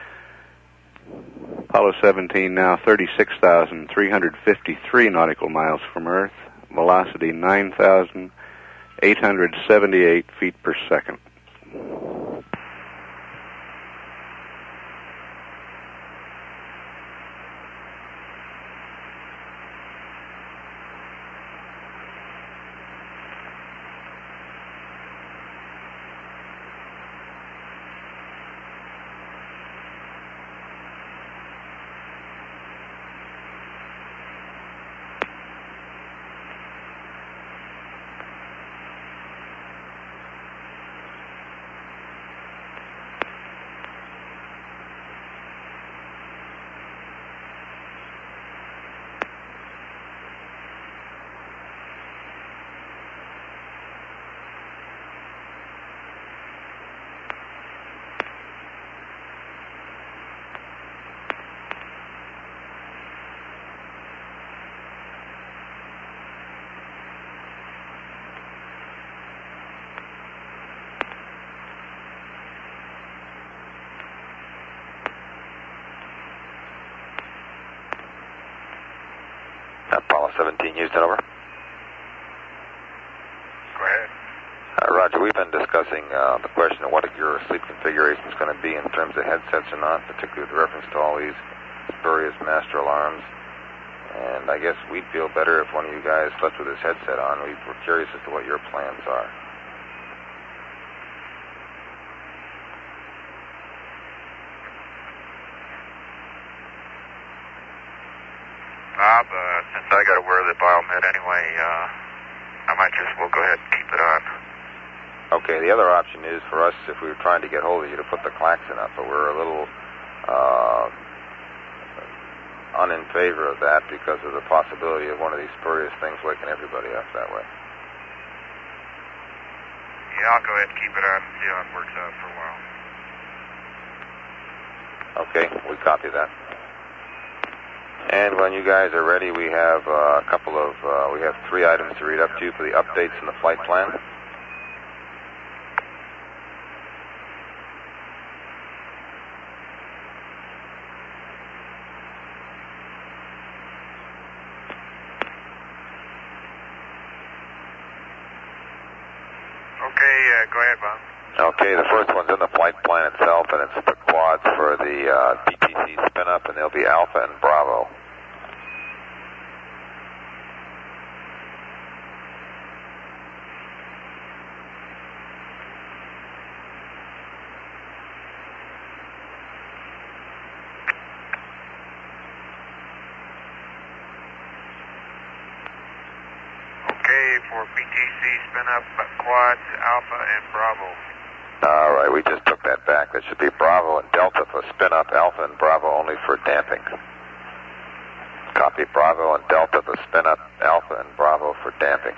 Apollo seventeen now thirty-six thousand three hundred fifty-three nautical miles from Earth. Velocity nine thousand eight hundred seventy-eight feet per second. Apollo seventeen, Houston, over. Go ahead. Uh, Roger, we've been discussing uh, the question of what your sleep configuration is going to be in terms of headsets or not, particularly with reference to all these spurious master alarms. And I guess we'd feel better if one of you guys slept with his headset on. We were curious as to what your plans are. Bob, uh, since I got to wear the biomed anyway, uh, I might just, we'll go ahead and keep it on. Okay, the other option is for us, if we were trying to get hold of you, to put the klaxon up, but we're a little uh, un in favor of that because of the possibility of one of these spurious things waking everybody up that way. Yeah, I'll go ahead and keep it on and see how it works out for a while. Okay, we copy that. And when you guys are ready, we have uh, a couple of, uh, we have three items to read up to you for the updates in the flight plan. Okay, uh, go ahead, Bob. Okay, the first one's in the flight plan itself, and it's the quads for the uh, P T C spin-up, and they'll be Alpha and Bravo. for P T C spin up quads Alpha and Bravo. All right, we just took that back. That should be Bravo and Delta for spin up, Alpha and Bravo only for damping. Copy Bravo and Delta for spin up, Alpha and Bravo for damping.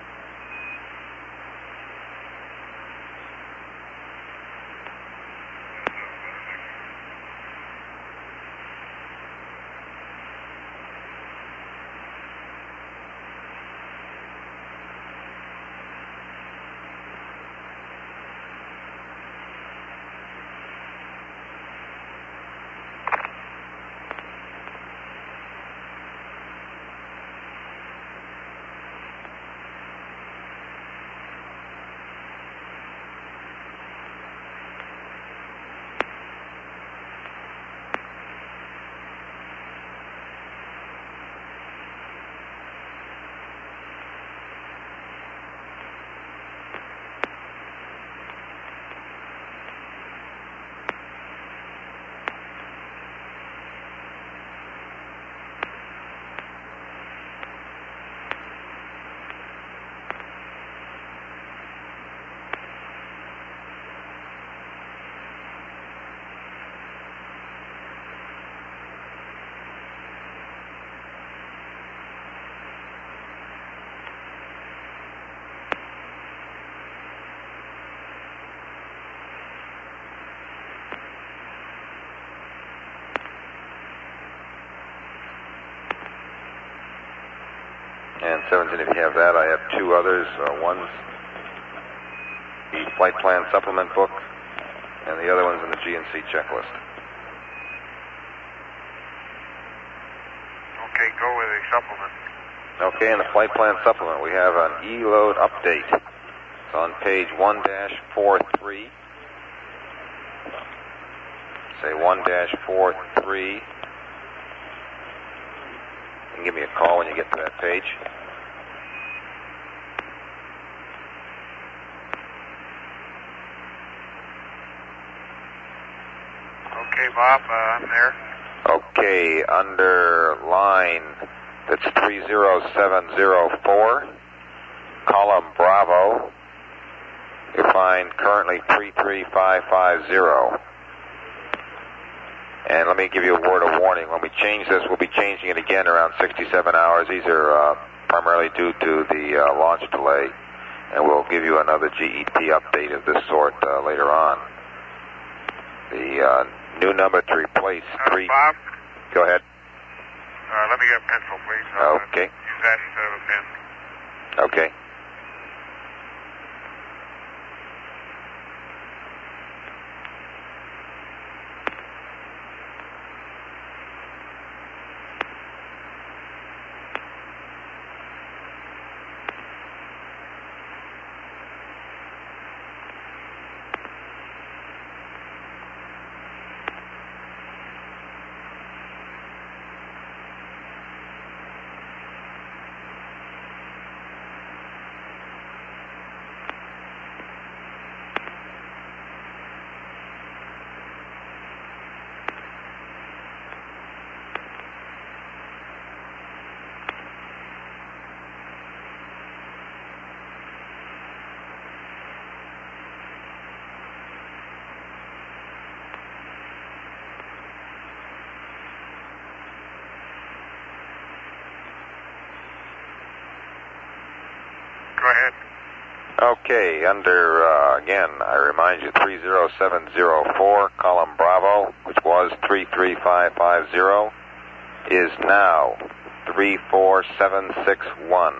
And seventeen, if you have that, I have two others. Uh, one's the flight plan supplement book, and the other one's in the G N C checklist. Okay, go with the supplement. Okay, in the flight plan supplement, we have an E-load update. It's on page one dash forty-three. Say one dash forty-three. You can give me a call when you get to that page. Okay, Bob, uh, I'm there. Okay, under line that's three zero seven zero four, column Bravo, you find currently three three five five zero. And let me give you a word of warning. When we change this, we'll be changing it again around sixty-seven hours. These are uh, primarily due to the uh, launch delay, and we'll give you another G E T update of this sort uh, later on. The uh, new number to replace Uh, three... Bob, Go ahead. uh, let me get a pencil, please. I'll, uh, Okay. Use that instead of a pen. Okay. Go ahead. Okay, under, uh, again, I remind you, three zero seven zero four, column Bravo, which was three three five five zero, is now three four seven six one.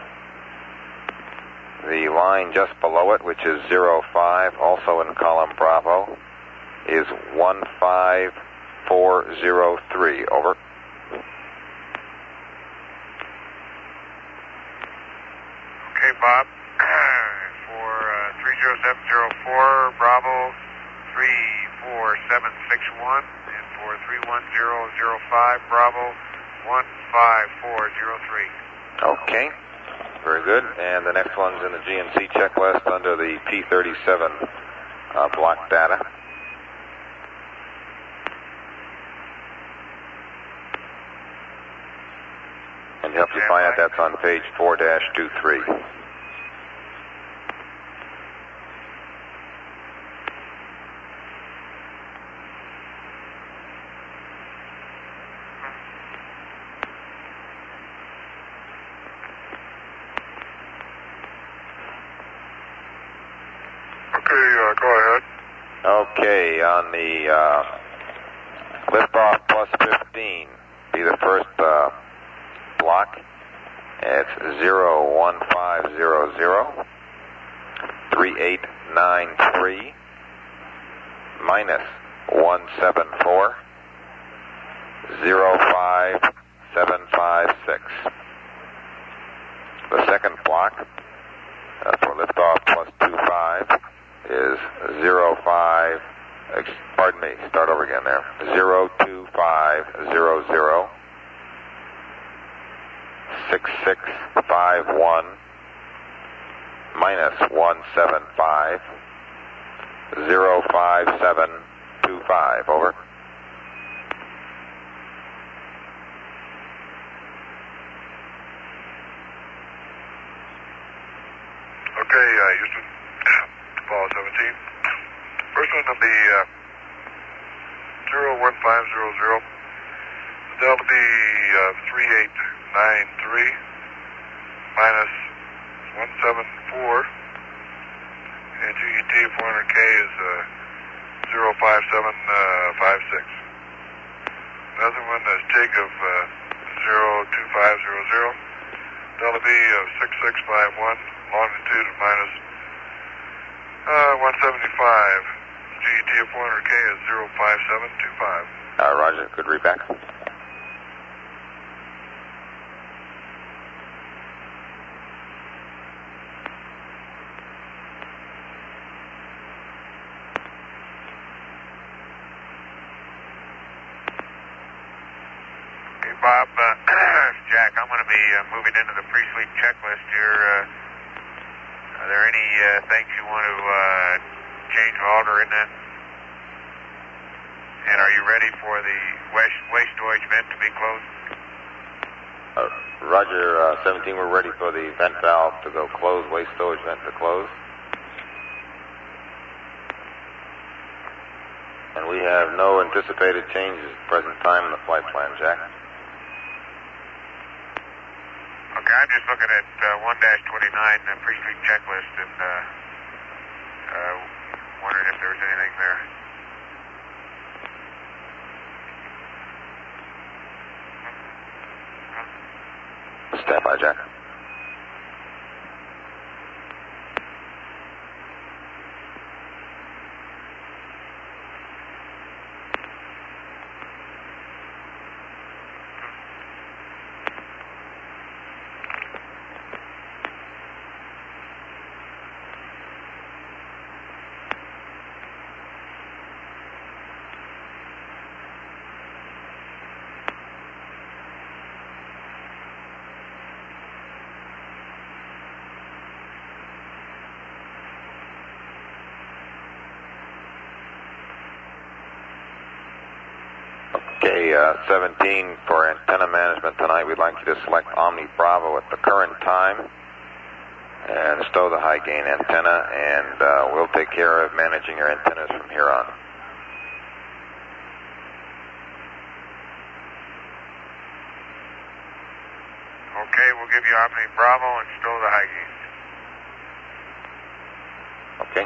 The line just below it, which is zero five, also in column Bravo, is one five four zero three. Over. Okay, Bob. For uh, three zero seven zero four, Bravo three four seven six one, and for three one zero zero five, Bravo one five four zero three. Okay, very good. And the next one's in the G N C checklist under the P thirty-seven uh, block data. And to help you find out, that's on page four dash twenty-three. Okay, uh, go ahead. Okay, on the uh, liftoff plus fifteen, be the first uh, block. It's zero one five zero zero three eight nine three minus one seven four zero five seven five six. The second block uh, for liftoff plus two five is zero five. Pardon me. Start over again there. Zero two five zero zero six six five one minus one seven five zero five seven two five. Over. Okay, uh, Houston, Apollo seventeen. First one will be uh, zero one five zero zero. That'll be uh, three eight nine three minus one seven four. And G E T four hundred K is uh, zero five seven five six. Another one is TIG of uh, zero two five zero zero. That'll be uh, six six five one. Longitude minus uh, one seventy-five. G E T of four hundred K is zero five seven two five. Uh, Roger, good read back. Hey, Bob, uh, Jack, I'm going to be uh, moving into the pre-sweep checklist here. Uh, Are there any uh, things you want to uh, change or alter in that? And are you ready for the waste, waste storage vent to be closed? Uh, Roger, uh, seventeen, we're ready for the vent valve to go close, waste storage vent to close. And we have no anticipated changes at the present time in the flight plan, Jack. Okay, I'm just looking at uh, one dash twenty-nine, the pre-sweep checklist, and uh, uh, wondering if there was anything there. Stand by, Jack. Okay, uh, seventeen, for antenna management tonight, we'd like you to select Omni Bravo at the current time and stow the high gain antenna, and uh, we'll take care of managing your antennas from here on. Okay, we'll give you Omni Bravo and stow the high gain. Okay.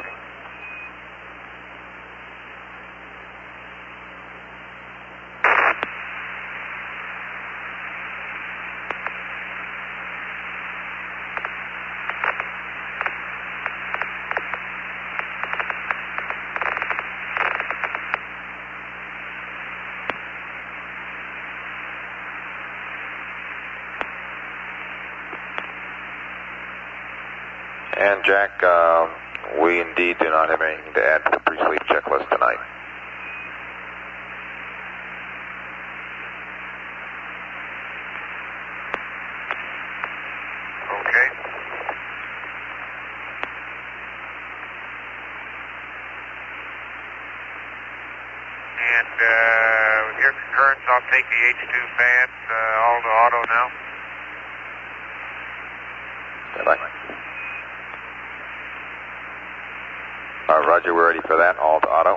And Jack, uh, we indeed do not have anything to add to the pre-sleep checklist tonight. Okay. And uh, here concurrence, I'll take the H two fans uh, all to auto now. Stand by. Uh, Roger, we're ready for that. All to auto.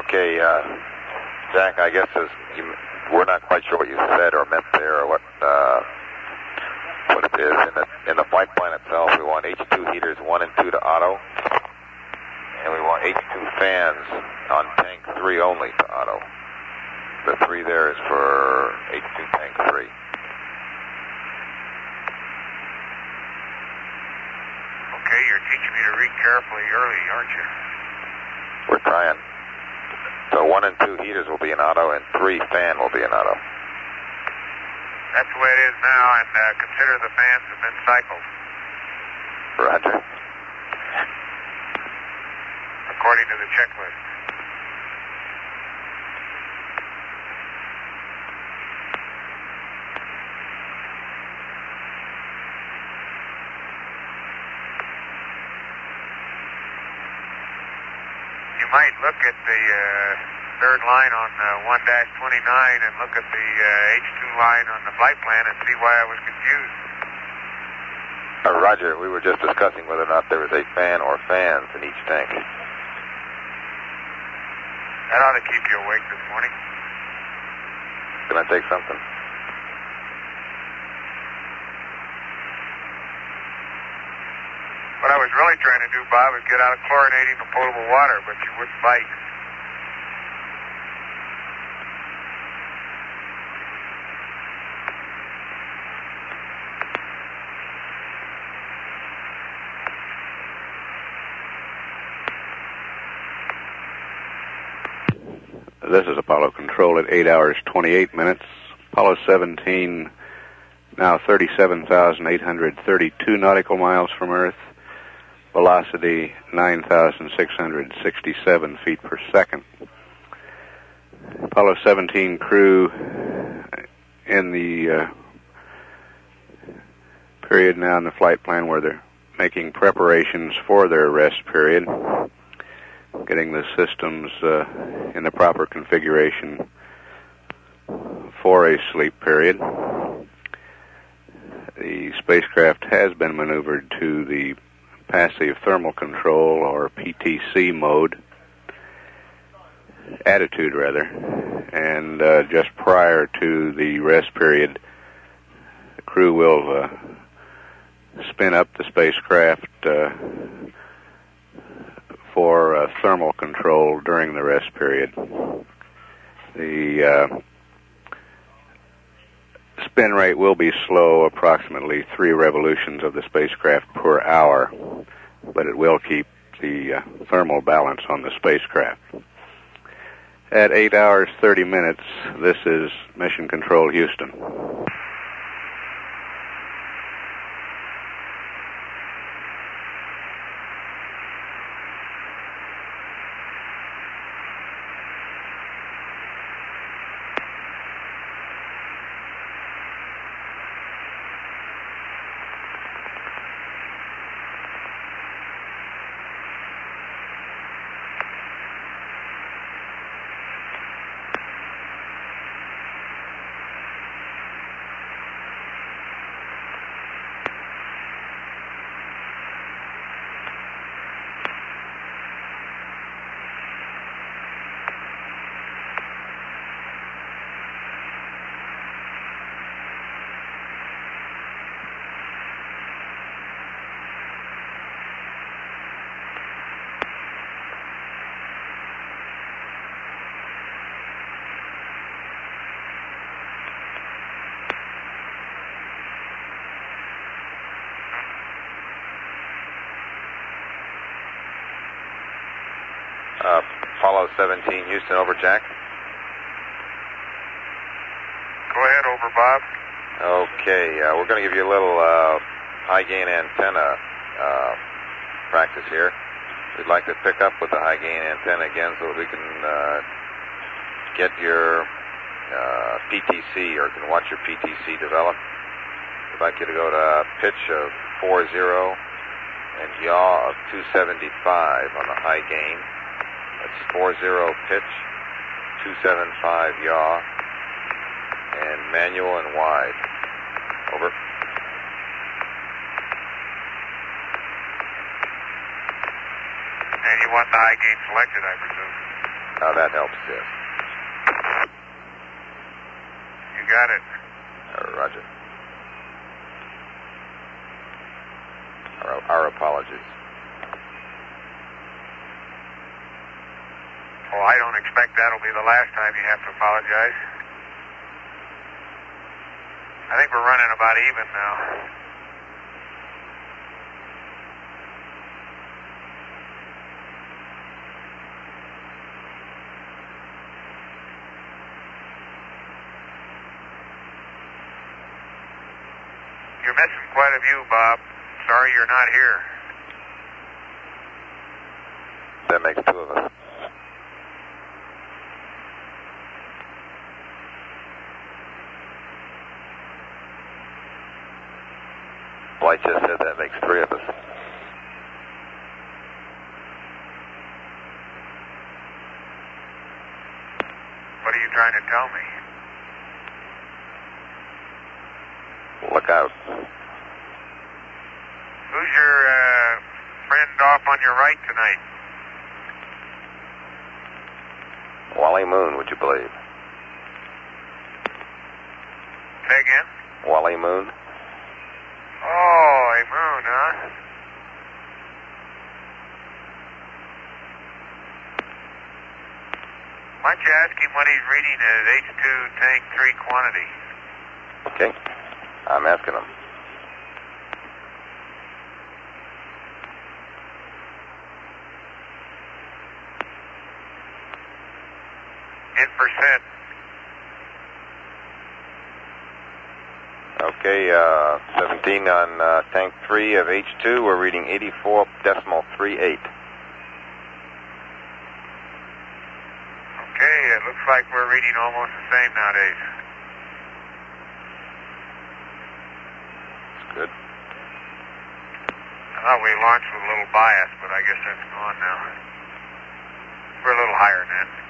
Okay, uh, Jack, I guess as you, we're not quite sure what you said or meant there or what uh, what it is. In the, in the flight plan itself, we want H two heaters one and two to auto, and we want H two fans on tank three only to auto. The three there is for H two tank three. Okay, you're teaching me to read carefully early, aren't you? We're trying. So one and two heaters will be in auto, and three fan will be in auto. That's the way it is now, and uh, consider the fans have been cycled. Roger. According to the checklist. You might look at the uh, third line on uh, one dash twenty-nine and look at the uh, H two line on the flight plan and see why I was confused. Uh, Roger, we were just discussing whether or not there was a fan or fans in each tank. That ought to keep you awake this morning. Can I take something? What I was really trying to do, Bob, is get out of chlorinating the potable water, but you wouldn't bite. This is Apollo Control at eight hours twenty-eight minutes. Apollo seventeen, now thirty-seven thousand eight hundred thirty-two nautical miles from Earth. Velocity nine thousand six hundred sixty-seven feet per second. Apollo seventeen crew in the uh, period now in the flight plan where they're making preparations for their rest period, getting the systems uh, in the proper configuration for a sleep period. The spacecraft has been maneuvered to the passive thermal control, or P T C mode, attitude rather, and uh, just prior to the rest period, the crew will uh, spin up the spacecraft uh, for uh, thermal control during the rest period. The uh, spin rate will be slow, approximately three revolutions of the spacecraft per hour, but it will keep the uh, thermal balance on the spacecraft. At eight hours thirty minutes, this is Mission Control Houston. Uh, Apollo seventeen, Houston, over, Jack. Go ahead, over, Bob. Okay, uh, we're going to give you a little uh, high-gain antenna uh, practice here. We'd like to pick up with the high-gain antenna again so that we can uh, get your uh, P T C, or can watch your P T C develop. We'd like you to go to pitch of four zero and yaw of two seventy-five on the high gain. That's four zero pitch, two seventy-five yaw, and manual and wide. Over. And you want the high gain selected, I presume? Uh, that helps, yes. You got it. Uh, roger. Our, our apologies. Oh, I don't expect that'll be the last time you have to apologize. I think we're running about even now. You're missing quite a view, Bob. Sorry you're not here. That makes two of us. Flight just said that makes three of us. What are you trying to tell me? Look out. Who's your uh, friend off on your right tonight? Wally Moon, would you believe? Say again? Wally Moon? Oh, a moon, huh? Why don't you ask him what he's reading at H two tank three quantity? Okay. I'm asking him. In percent. Okay, uh, seventeen on uh, tank three of H two. We're reading eighty-four decimal three eight. Okay, it looks like we're reading almost the same nowadays. That's good. I thought we launched with a little bias, but I guess that's gone now. We're a little higher than that.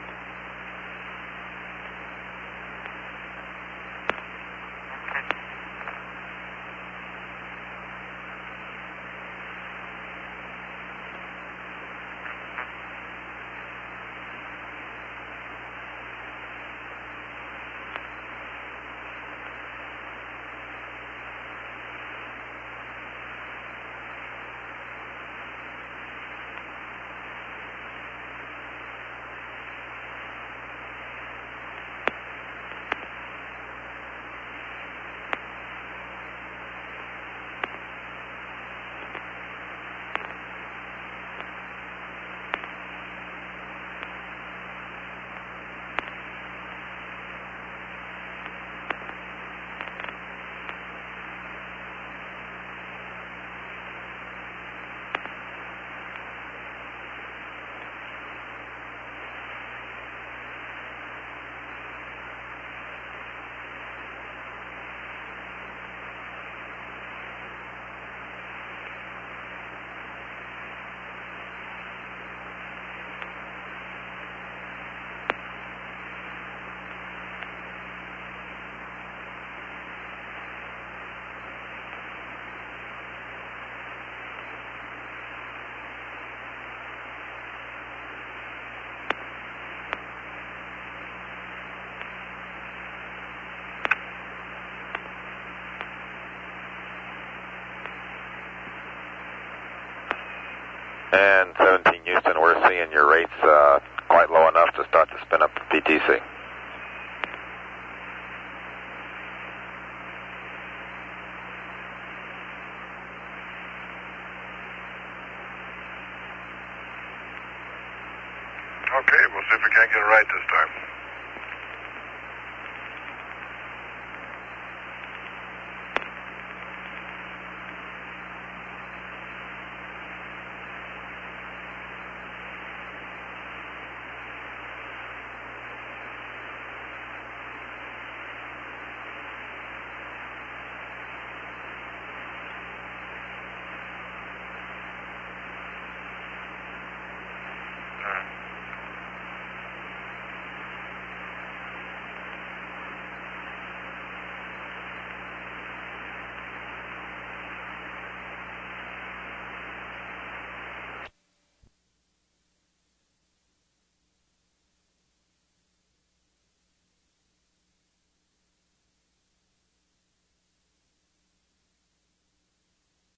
And seventeen Houston, we're seeing your rates uh, quite low enough to start to spin up the P T C. Okay, we'll see if we can't get it right this time.